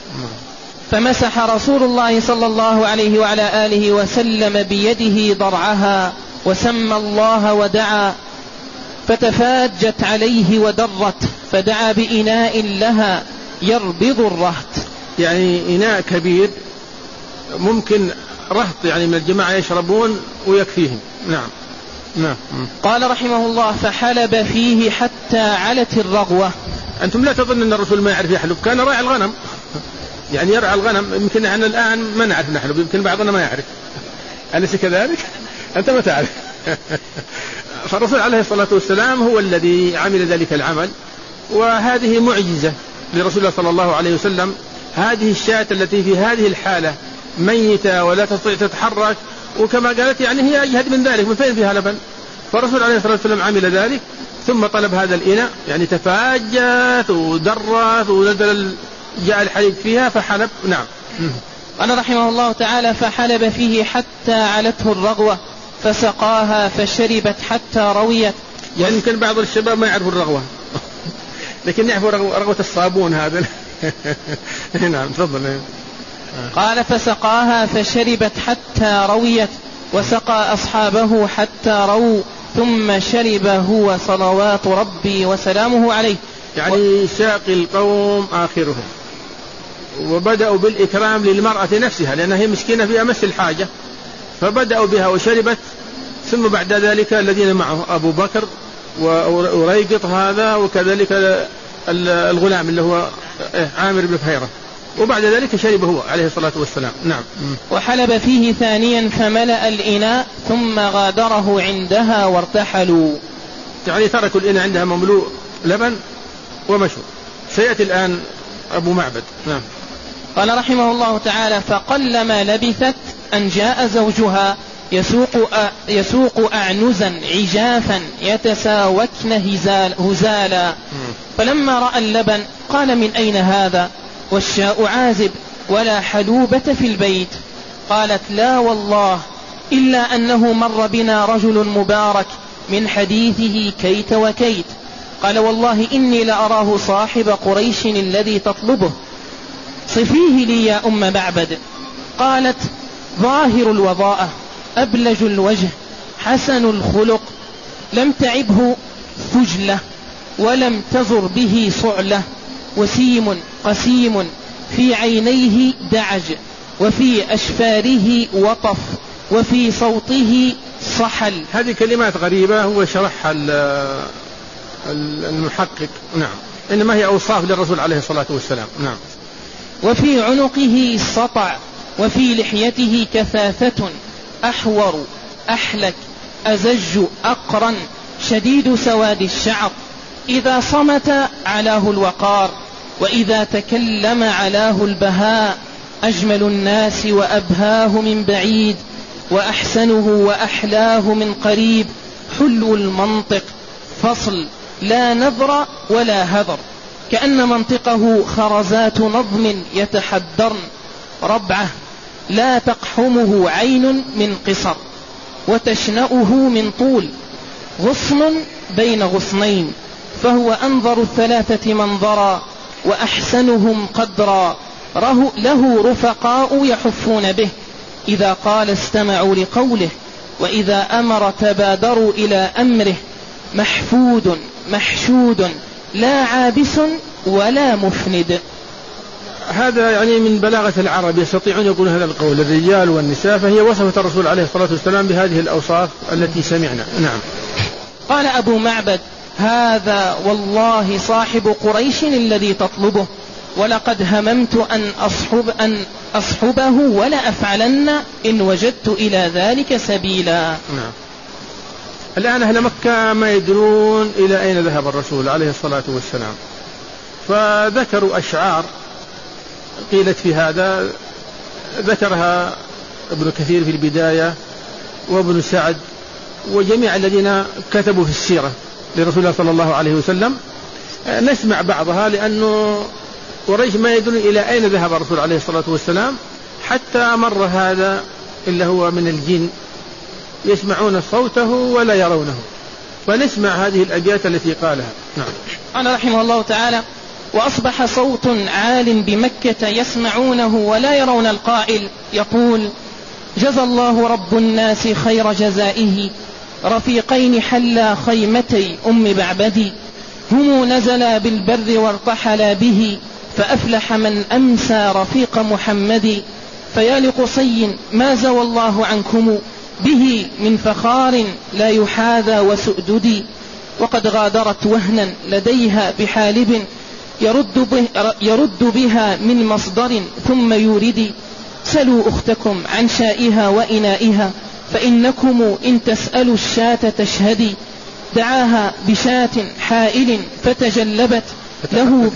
فمسح رسول الله صلى الله عليه وعلى آله وسلم بيده ضرعها وسمى الله ودعا، فتفاجت عليه ودرت، فدعا بإناء لها يربض الرهط. يعني إناء كبير ممكن رهط يعني من الجماعة يشربون ويكفيهم. نعم. نعم. قال رحمه الله: فحلب فيه حتى علت الرغوة. أنتم لا تظن أن الرسول ما يعرف يحلب، كان راعي الغنم، يعني يرعى الغنم. يمكن احنا الآن ما نعرف نحلب، يمكن بعضنا ما يعرف. أليس كذلك؟ أنت ما تعرف. فالرسول عليه الصلاة والسلام هو الذي عمل ذلك العمل، وهذه معجزة لرسول الله صلى الله عليه وسلم. هذه الشاة التي في هذه الحالة ميتة ولا تستطيع تتحرك، وكما قالت يعني هي أجهد من ذلك، من فين فيها لبن؟ فالرسول عليه الصلاة والسلام عمل ذلك، ثم طلب هذا الإناء، يعني تفاجت ودرت ونزل جاء الحليب فيها فحلب. نعم. قال رحمه الله تعالى: فحلب فيه حتى علته الرغوة فسقاها فشربت حتى رويت. يعني يمكن بعض الشباب ما يعرفوا الرغوة، لكن يعرفوا رغوة الصابون هذا. نعم. تفضل. قال: فسقاها فشربت حتى رويت، وسقى أصحابه حتى رووا، ثم شرب هو صلوات ربي وسلامه عليه. يعني ساقي القوم آخرهم، وبدأوا بالإكرام للمرأة نفسها لأنها هي مسكينة في أمس الحاجة، فبدأوا بها وشربت. ثم بعد ذلك الذين معه أبو بكر وريقط هذا، وكذلك الغلام اللي هو عامر بن فهيرة، وبعد ذلك شرب هو عليه الصلاة والسلام. نعم. وحلب فيه ثانيا فملأ الإناء ثم غادره عندها وارتحلوا. يعني تركوا الإناء عندها مملوء لبن ومشوا. سيأتي الآن أبو معبد. نعم. قال رحمه الله تعالى: فقلما لبثت أن جاء زوجها يسوق أعنزا عجافا يتساوكن هزالا. فلما رأى اللبن قال: من أين هذا؟ والشاء عازب ولا حلوبة في البيت. قالت: لا والله، إلا أنه مر بنا رجل مبارك من حديثه كيت وكيت. قال: والله إني لأراه صاحب قريش الذي تطلبه، صفيه لي يا أم معبد. قالت: ظاهر الوضاءة، أبلج الوجه، حسن الخلق، لم تعبه ثجلة، ولم تزر به صعلة، وسيم قسيم، في عينيه دعج، وفي أشفاره وطف، وفي صوته صحل. هذه كلمات غريبة هو شرحها المحقق. نعم. إنما هي أوصاف للرسول عليه الصلاة والسلام. نعم. وفي عنقه سطع، وفي لحيته كثافة، أحور أحلك أزج أقرن، شديد سواد الشعر، إذا صمت علاه الوقار، وإذا تكلم علاه البهاء، أجمل الناس وأبهاه من بعيد، وأحسنه وأحلاه من قريب، حلو المنطق فصل لا نذر ولا هذر، كأن منطقه خرزات نظم يتحدرن، ربعه لا تقحمه عين من قصر، وتشنأه من طول، غصن بين غصنين، فهو أنظر الثلاثة منظرا، وأحسنهم قدرا، له رفقاء يحفون به، إذا قال استمعوا لقوله، وإذا أمر تبادروا إلى أمره، محفود محشود لا عابس ولا مفند. هذا يعني من بلاغة العرب، يستطيعون يقولون هذا القول الرجال والنساء، فهي وصفت الرسول عليه الصلاة والسلام بهذه الأوصاف التي سمعنا. نعم. قال أبو معبد: هذا والله صاحب قريش الذي تطلبه، ولقد هممت أن أصحبه ولا أفعلن إن وجدت إلى ذلك سبيلا. نعم. الآن أهل مكة ما يدرون إلى أين ذهب الرسول عليه الصلاة والسلام، فذكروا أشعار قيلت في هذا، ذكرها ابن كثير في البداية وابن سعد وجميع الذين كتبوا في السيرة لرسول الله صلى الله عليه وسلم. نسمع بعضها، لأنه قريش ما يدرون إلى أين ذهب الرسول عليه الصلاة والسلام، حتى مر هذا إلا هو من الجن يسمعون صوته ولا يرونه، فنسمع هذه الأبيات التي قالها. نعم. قال رحمه الله تعالى: وأصبح صوت عال بمكة يسمعونه ولا يرون القائل، يقول: جزى الله رب الناس خير جزائه، رفيقين حلا خيمتي أم بعبدي، هم نزلا بالبر وارتحلا به، فأفلح من أمسى رفيق محمد، فيا لقصي ما زوى الله عنكم، به من فخار لا يحاذى وسؤدد، وقد غادرت وهنا لديها بحالب، يرد بها من مصدر ثم يورد، سلوا أختكم عن شائها وإنائها، فإنكم إن تسألوا الشاة تشهدي، دعاها بشاة حائل فتجلبت له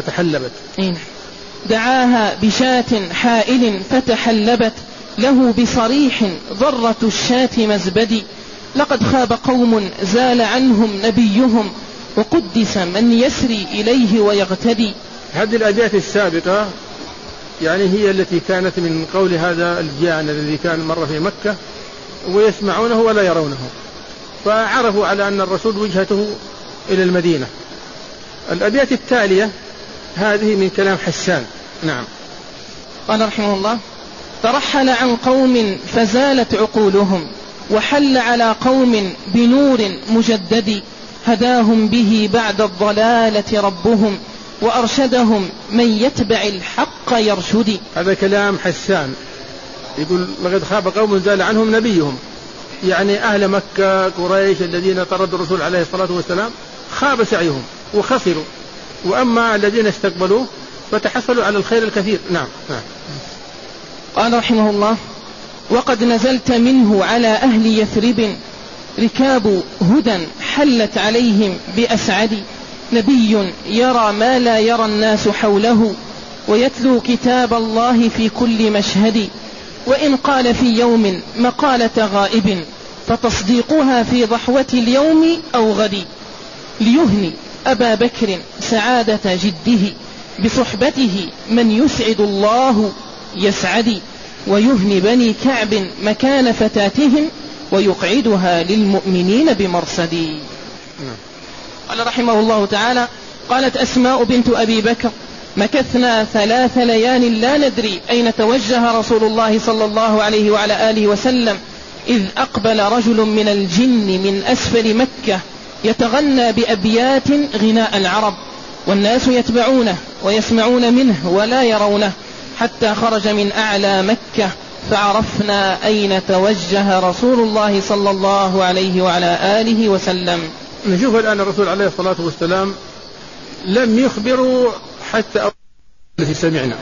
دعاها بشاة حائل فتحلبت له بصريح ضرة الشاة مزبدي، لقد خاب قوم زال عنهم نبيهم، وقدس من يسري إليه ويغتدي. هذه الآيات السابقة يعني هي التي كانت من قول هذا الجان الذي كان مر في مكة ويسمعونه ولا يرونه، فعرفوا على أن الرسول وجهته إلى المدينة. الآيات التالية هذه من كلام حسان. نعم. قال رحمه الله: ترحل عن قوم فزالت عقولهم، وحل على قوم بنور مجدد، هداهم به بعد الضلالة ربهم، وأرشدهم من يتبع الحق يرشد. هذا كلام حسان، يقول: لقد خاب قوم زال عنهم نبيهم، يعني أهل مكة قريش الذين طردوا الرسول عليه الصلاة والسلام خاب سعيهم وخسروا، وأما الذين استقبلوه فتحصلوا على الخير الكثير. نعم. قال رحمه الله: وقد نزلت منه على أهل يثرب، ركاب هدى حلت عليهم بأسعد، نبي يرى ما لا يرى الناس حوله، ويتلو كتاب الله في كل مشهد، وإن قال في يوم مقالة غائب، فتصديقها في ضحوة اليوم أو غد، ليهني أبا بكر سعادة جده، بصحبته من يسعد الله يسعد، ويهني بني كعب مكان فتاتهم، ويقعدها للمؤمنين بمرصد. قال رحمه الله تعالى: قالت أسماء بنت أبي بكر: مكثنا 3 ليال لا ندري أين توجه رسول الله صلى الله عليه وعلى آله وسلم، إذ أقبل رجل من الجن من أسفل مكة يتغنى بأبيات غناء العرب، والناس يتبعونه ويسمعون منه ولا يرونه، حتى خرج من أعلى مكة، فعرفنا أين توجه رسول الله صلى الله عليه وعلى آله وسلم. نشوف الآن الرسول عليه الصلاة والسلام لم يخبروا حتى التي سمعنا.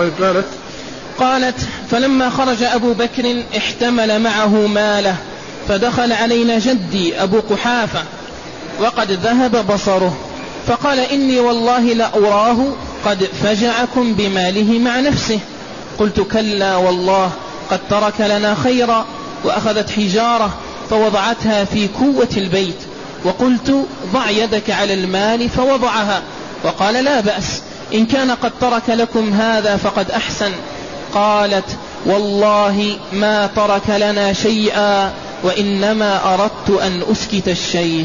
قالت: فلما خرج أبو بكر احتمل معه ماله، فدخل علينا جدي أبو قحافة وقد ذهب بصره، فقال: إني والله لأراه قد فجعكم بماله مع نفسه، قلت كلا والله قد ترك لنا خيرا. وأخذت حجارة فوضعتها في كوة البيت، وقلت ضع يدك على المال فوضعها، وقال لا بأس، إن كان قد ترك لكم هذا فقد أحسن. قالت والله ما ترك لنا شيئا، وإنما أردت أن أسكت الشيخ.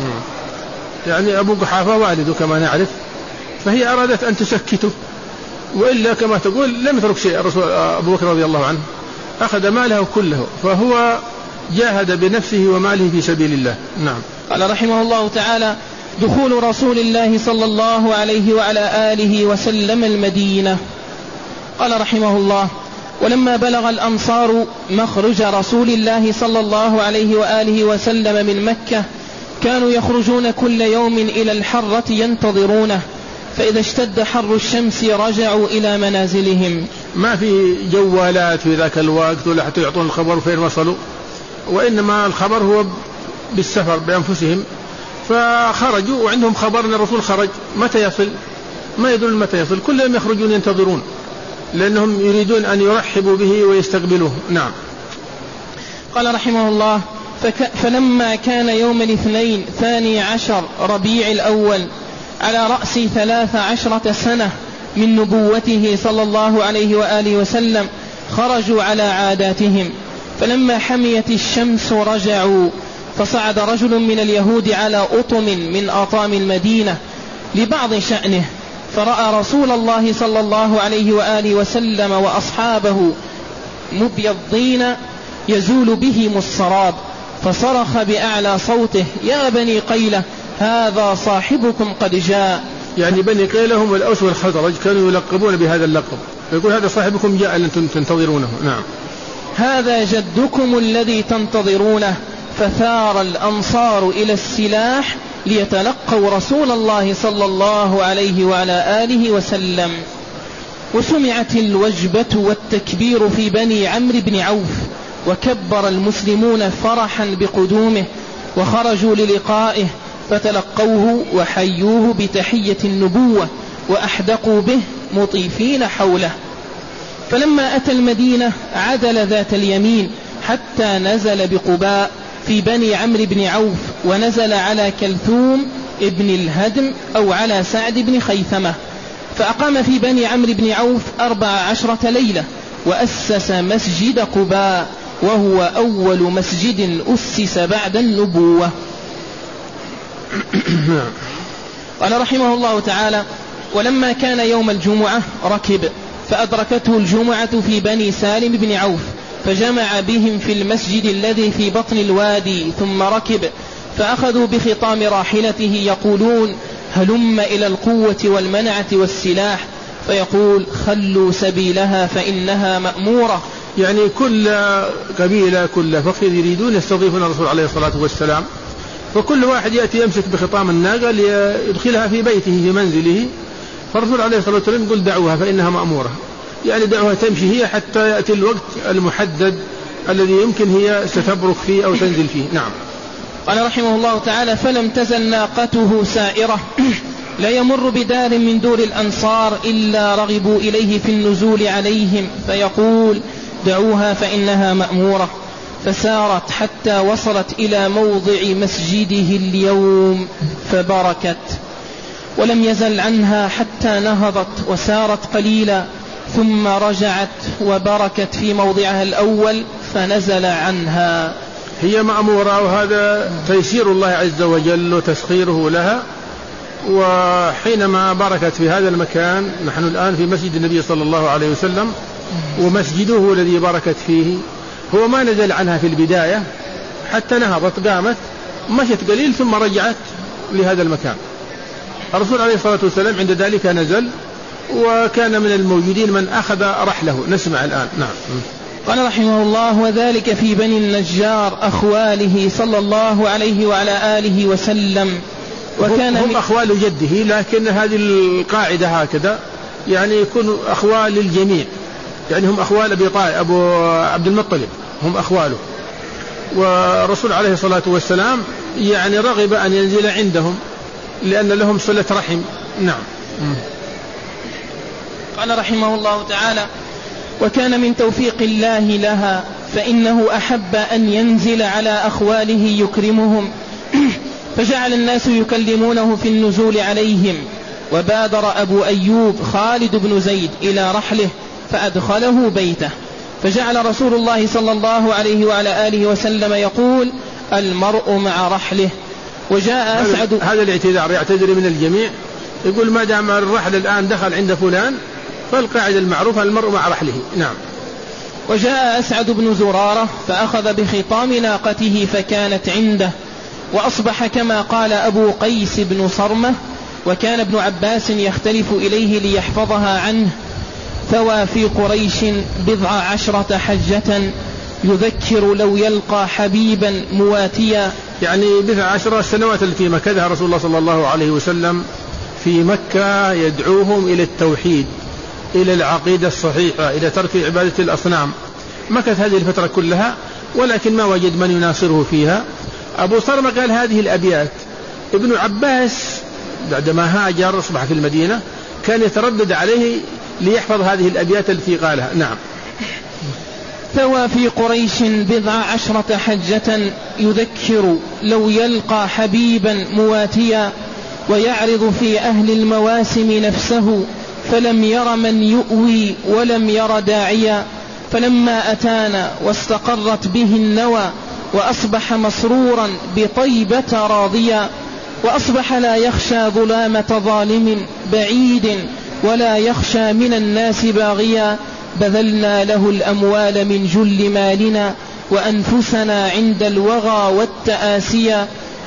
يعني أبو قحافة والده كما نعرف، فهي أرادت أن تسكته، وإلا كما تقول لم يترك شيء. الرسول أبو بكر رضي الله عنه أخذ ماله كله، فهو جاهد بنفسه وماله في سبيل الله. نعم. قال رحمه الله تعالى: دخول رسول الله صلى الله عليه وعلى آله وسلم المدينة. قال رحمه الله: ولما بلغ الأنصار مخرج رسول الله صلى الله عليه وآله وسلم من مكة كانوا يخرجون كل يوم إلى الحرة ينتظرونه، فإذا اشتد حر الشمس رجعوا إلى منازلهم. ما في جوالات في ذاك الوقت ولا حتى يعطون الخبر فين وصلوا، وإنما الخبر هو بالسفر بأنفسهم. فخرجوا وعندهم خبر أن الرسول خرج، متى يصل ما يدرون متى يصل، كلهم يخرجون ينتظرون لأنهم يريدون أن يرحبوا به ويستقبلوه. نعم. قال رحمه الله: فلما كان يوم الاثنين 12 ربيع الأول على رأس 13 سنة من نبوته صلى الله عليه وآله وسلم خرجوا على عاداتهم، فلما حميت الشمس رجعوا، فصعد رجل من اليهود على أطم من أطام المدينة لبعض شأنه، فرأى رسول الله صلى الله عليه وآله وسلم وأصحابه مبيضين يزول بهم السراب، فصرخ بأعلى صوته: يا بني قيلة هذا صاحبكم قد جاء. يعني بني قيلة هم الأوس والخزرج، كانوا يلقبون بهذا اللقب، يقول هذا صاحبكم جاء أنتم تنتظرونه. نعم. هذا جدكم الذي تنتظرونه. فثار الأنصار إلى السلاح ليتلقوا رسول الله صلى الله عليه وعلى آله وسلم. وسمعت الوجبة والتكبير في بني عمرو بن عوف، وكبر المسلمون فرحا بقدومه، وخرجوا للقائه فتلقوه وحيوه بتحية النبوة وأحدقوا به مطيفين حوله. فلما أتى المدينة عدل ذات اليمين حتى نزل بقباء في بني عمرو بن عوف، ونزل على كلثوم ابن الهدم أو على سعد بن خيثمة، فأقام في بني عمرو بن عوف 14 ليلة، وأسس مسجد قباء، وهو أول مسجد أسس بعد النبوة. قال رحمه الله تعالى: ولما كان يوم الجمعة ركب، فأدركته الجمعة في بني سالم بن عوف، فجمع بهم في المسجد الذي في بطن الوادي، ثم ركب، فأخذوا بخطام راحلته يقولون: هلم إلى القوة والمنعة والسلاح، فيقول: خلوا سبيلها فإنها مأمورة. يعني كل قبيلة كل فقير يريدون يستضيفون الرسول عليه الصلاة والسلام، فكل واحد يأتي يمسك بخطام الناقة ليدخلها في بيته في منزله، فالرسول عليه الصلاة والسلام يقول: دعوها فإنها مأمورة، يعني دعوها تمشي هي حتى يأتي الوقت المحدد الذي يمكن هي ستبرك فيه أو تنزل فيه. نعم. قال رحمه الله تعالى: فلم تزل ناقته سائرة لا يمر بدار من دور الأنصار إلا رغبوا إليه في النزول عليهم، فيقول: دعوها فإنها مأمورة. فسارت حتى وصلت إلى موضع مسجده اليوم فبركت، ولم يزل عنها حتى نهضت وسارت قليلا، ثم رجعت وبركت في موضعها الأول فنزل عنها. هي مأمورة، وهذا تيسير الله عز وجل وتسخيره لها. وحينما بركت في هذا المكان، نحن الآن في مسجد النبي صلى الله عليه وسلم، ومسجده الذي بركت فيه هو ما نزل عنها في البداية حتى نهضت قامت مشت قليل ثم رجعت لهذا المكان. الرسول عليه الصلاة والسلام عند ذلك نزل، وكان من الموجودين من أخذ رحله. نسمع الآن. نعم. قال رحمه الله: وذلك في بني النجار أخواله صلى الله عليه وعلى آله وسلم، وكان هم أخوال جده، لكن هذه القاعدة هكذا، يعني يكون أخوال للجميع، يعني هم أخوال أبو عبد المطلب، هم أخواله. والرسول عليه الصلاة والسلام يعني رغب أن ينزل عندهم لأن لهم صلة رحم. نعم. قال رحمه الله تعالى: وكان من توفيق الله لها، فإنه أحب أن ينزل على أخواله يكرمهم فجعل الناس يكلمونه في النزول عليهم. وبادر أبو أيوب خالد بن زيد إلى رحله فأدخله بيته، فجعل رسول الله صلى الله عليه وعلى آله وسلم يقول: المرء مع رحله. وجاء أسعد، هذا الاعتذار يعتذر من الجميع، يقول ما دام الرحل الآن دخل عند فلان فالقاعدة المعروفة المرء مع رحله. نعم. وجاء أسعد بن زرارة فأخذ بخطام ناقته فكانت عنده، وأصبح كما قال أبو قيس بن صرمة، وكان ابن عباس يختلف إليه ليحفظها عنه: ثوى في قريش 10 حجة يذكر لو يلقى حبيبا مواتيا. يعني 10 سنوات التي مكثها رسول الله صلى الله عليه وسلم في مكة يدعوهم إلى التوحيد، إلى العقيدة الصحيحة، إلى ترك عبادة الأصنام. مكث هذه الفترة كلها ولكن ما وجد من يناصره فيها. أبو صرمة قال هذه الأبيات. ابن عباس بعدما هاجر أصبح في المدينة كان يتردد عليه ليحفظ هذه الأبيات التي قالها. نعم. ثوى في قريش 10 حجة يذكر لو يلقى حبيبا مواتيا، ويعرض في أهل المواسم نفسه فلم ير من يؤوي ولم ير داعيا. فلما أتانا واستقرت به النوى وأصبح مسرورا بطيبة راضيا، وأصبح لا يخشى ظلامة ظالم بعيد ولا يخشى من الناس باغيا. بذلنا له الأموال من جل مالنا وأنفسنا عند الوغى والتآسيا.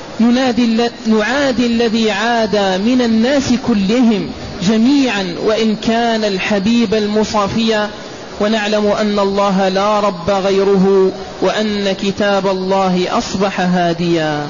نعادي الذي عادى من الناس كلهم جميعا وإن كان الحبيب المصافيا، ونعلم أن الله لا رب غيره وأن كتاب الله أصبح هاديا.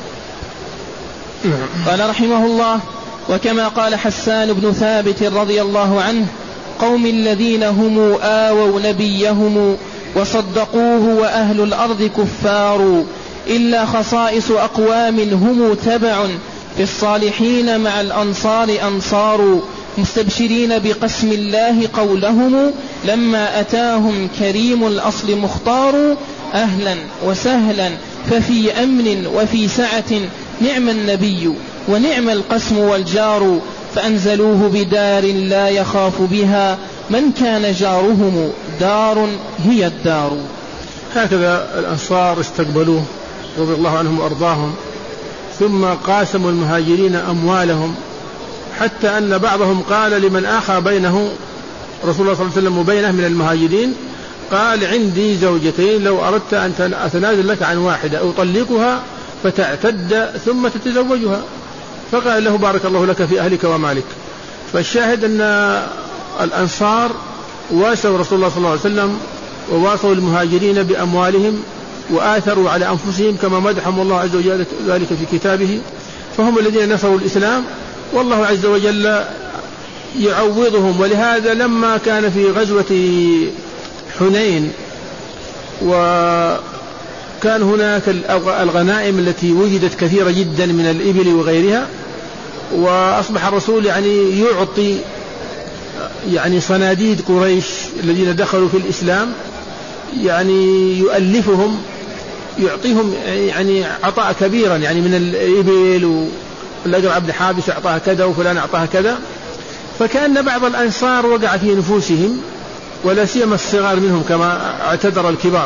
قال رحمه الله: وكما قال حسان بن ثابت رضي الله عنه: قوم الذين هم آووا نبيهم وصدقوه وأهل الأرض كفار، إلا خصائص أقوام هم تبع في الصالحين مع الأنصار أنصار، مستبشرين بقسم الله قولهم لما أتاهم كريم الأصل مختار. أهلا وسهلا ففي أمن وفي سعة، نعم النبي ونعم القسم والجار، فأنزلوه بدار لا يخاف بها من كان جارهم دار هي الدار. هكذا الأنصار استقبلوه رضي الله عنهم وأرضاهم، ثم قاسموا المهاجرين أموالهم، حتى أن بعضهم قال لمن آخى بينه رسول الله صلى الله عليه وسلم وبينه من المهاجرين، قال: عندي زوجتين لو أردت أن أتنازل لك عن واحدة أطلقها فتعتد ثم تتزوجها. فقال له: بارك الله لك في أهلك ومالك. فالشاهد أن الأنصار واسوا رسول الله صلى الله عليه وسلم وواسوا المهاجرين بأموالهم وآثروا على أنفسهم كما مدحهم الله عز وجل ذلك في كتابه، فهم الذين نصروا الإسلام والله عز وجل يعوضهم. ولهذا لما كان في غزوة حنين وكان هناك الغنائم التي وجدت كثيرة جدا من الإبل وغيرها، وأصبح الرسول يعطي صناديد قريش الذين دخلوا في الإسلام، يؤلفهم، يعطيهم عطاء كبيرا من الإبل، والأقرع بن حابس أعطاها كذا وفلان أعطاها كذا. فكأن بعض الأنصار وقع في نفوسهم ولا سيما الصغار منهم كما اعتذر الكبار،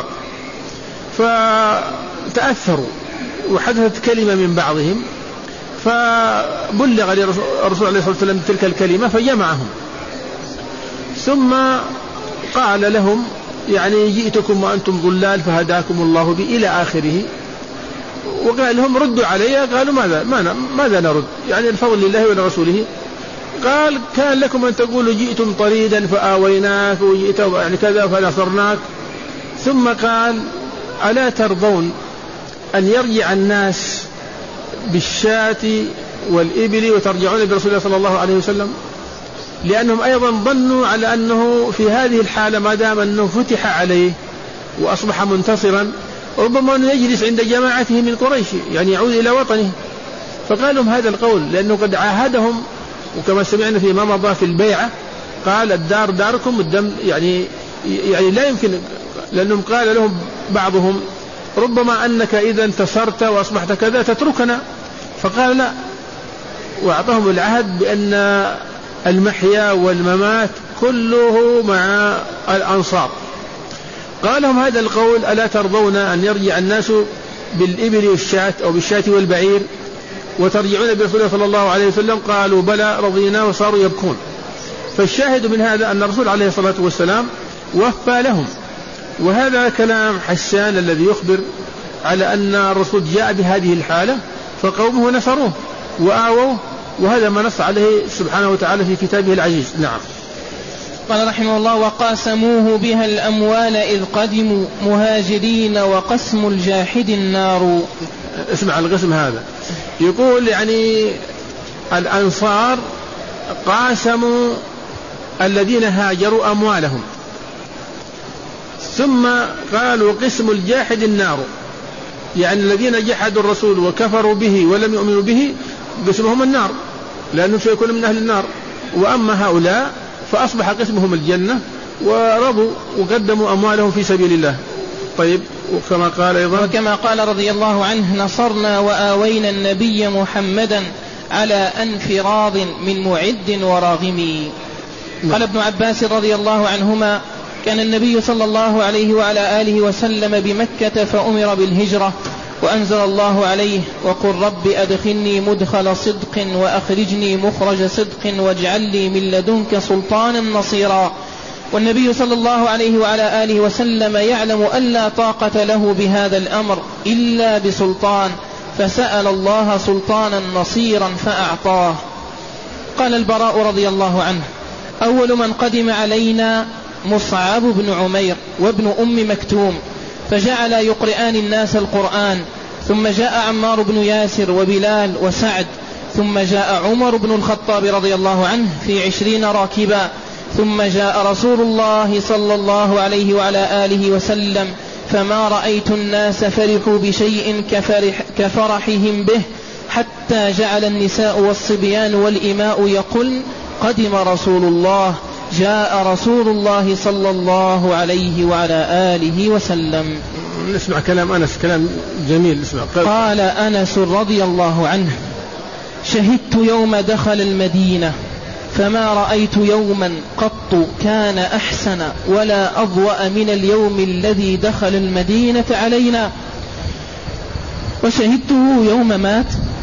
فتأثروا وحدثت كلمة من بعضهم فبلغ الرسول عليه الصلاة والسلام تلك الكلمة فجمعهم، ثم قال لهم جئتكم وأنتم ضلال فهداكم الله بي إلى آخره. وقال لهم: ردوا علي. قالوا: ماذا نرد؟ الفضل لله ولرسوله. قال: كان لكم أن تقولوا جئتم طريدا فآويناك وجئت كذا فنصرناك. ثم قال: ألا ترضون أن يرجع الناس بالشاة والإبل وترجعون برسول الله صلى الله عليه وسلم؟ لأنهم أيضا ظنوا على أنه في هذه الحالة ما دام أنه فتح عليه وأصبح منتصرا ربما أنه يجلس عند جماعته من قريش يعود إلى وطنه. فقال لهم هذا القول لأنه قد عاهدهم، وكما سمعنا فيما مضى في البيعة قال: الدار داركم، الدم يعني لا يمكن، لأنهم قال لهم بعضهم ربما أنك إذا انتصرت وأصبحت كذا تتركنا، فقال لا، وأعطاهم العهد بأن المحيا والممات كله مع الأنصار. قال لهم هذا القول: ألا ترضون أن يرجع الناس بالإبل والشاة أو بالشاة والبعير وترجعون برسول الله صلى الله عليه وسلم؟ قالوا بلى رضينا، وصاروا يبكون. فالشاهد من هذا أن الرسول عليه الصلاة والسلام وفى لهم، وهذا كلام حسان الذي يخبر على أن الرسول جاء بهذه الحالة فقومه نصروه وآووه، وهذا ما نص عليه سبحانه وتعالى في كتابه العزيز. نعم. قال رحمه الله: وقاسموه بها الأموال إذ قدموا مهاجرين وقسم الجاحد النار. اسمع القسم هذا، يقول يعني الأنصار قاسموا الذين هاجروا أموالهم، ثم قالوا قسم الجاحد النار، يعني الذين جحدوا الرسول وكفروا به ولم يؤمنوا به قسمهم النار، لأنهم سيكونوا من أهل النار. وأما هؤلاء فأصبح قسمهم الجنة، ورضوا وقدموا أموالهم في سبيل الله. طيب، وكما قال أيضا: وكما قال رضي الله عنه: نصرنا وآوينا النبي محمدا على أنفراض من معد وراغم. قال ابن عباس رضي الله عنهما: كان النبي صلى الله عليه وعلى آله وسلم بمكة فأمر بالهجرة، وأنزل الله عليه: وقل رب أدخلني مدخل صدق وأخرجني مخرج صدق واجعل لي من لدنك سلطانا نصيرا. والنبي صلى الله عليه وعلى آله وسلم يعلم أن لا طاقة له بهذا الأمر إلا بسلطان، فسأل الله سلطانا نصيرا فأعطاه. قال البراء رضي الله عنه: أول من قدم علينا مصعب بن عمير وابن أم مكتوم، فجعل يقرآن الناس القرآن، ثم جاء عمار بن ياسر وبلال وسعد، ثم جاء عمر بن الخطاب رضي الله عنه في 20 راكبا، ثم جاء رسول الله صلى الله عليه وعلى آله وسلم، فما رأيت الناس فرحوا بشيء كفرحهم به، حتى جعل النساء والصبيان والإماء يقول: قدم رسول الله، جاء رسول الله صلى الله عليه وعلى آله وسلم. نسمع كلام أنس، كلام جميل. اسمع. قال أنس رضي الله عنه: شهدت يوم دخل المدينة فما رأيت يوما قط كان أحسن ولا أضوأ من اليوم الذي دخل المدينة علينا، وشهدته يوم مات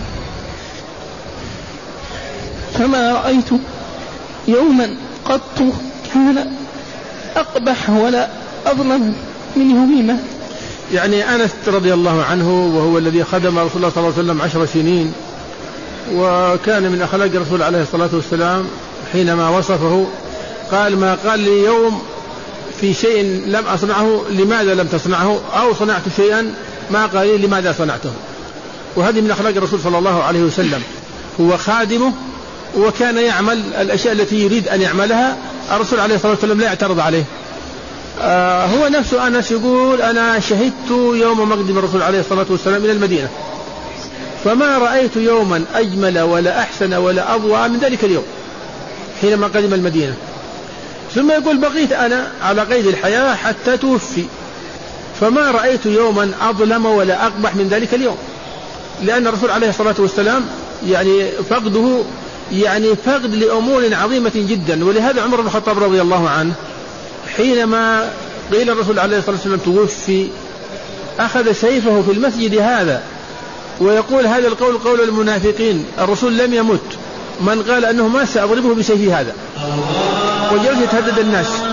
فما رأيت يوما قط كان أقبح ولا أظلم من يوم مات. يعني أنس رضي الله عنه، وهو الذي خدم رسول الله صلى الله عليه وسلم 10 سنين، وكان من أخلاق الرسول عليه الصلاة والسلام حينما وصفه قال: ما قال لي يوم في شيء لم أصنعه لماذا لم تصنعه، أو صنعت شيئا ما قال لي لماذا صنعته. وهذه من أخلاق الرسول صلى الله عليه وسلم، هو خادمه وكان يعمل الأشياء التي يريد أن يعملها، الرسول عليه الصلاة والسلام لا يعترض عليه. هو نفسه أنس يقول: أنا شهدت يوم مقدم الرسول عليه الصلاة والسلام إلى المدينة فما رأيت يوما أجمل ولا أحسن ولا أضوى من ذلك اليوم حينما قدم المدينة. ثم يقول: بقيت أنا على قيد الحياة حتى توفي، فما رأيت يوما أظلم ولا أقبح من ذلك اليوم، لأن الرسول عليه الصلاة والسلام يعني فقده يعني فقد لأمور عظيمة جدا. ولهذا عمر بن الخطاب رضي الله عنه حينما قيل الرسول عليه الصلاة والسلام توفي أخذ سيفه في المسجد هذا ويقول: هذا القول قول المنافقين، الرسول لم يمت، من قال أنه ما سأضربه بسيفي هذا، وجلس يتهدد الناس.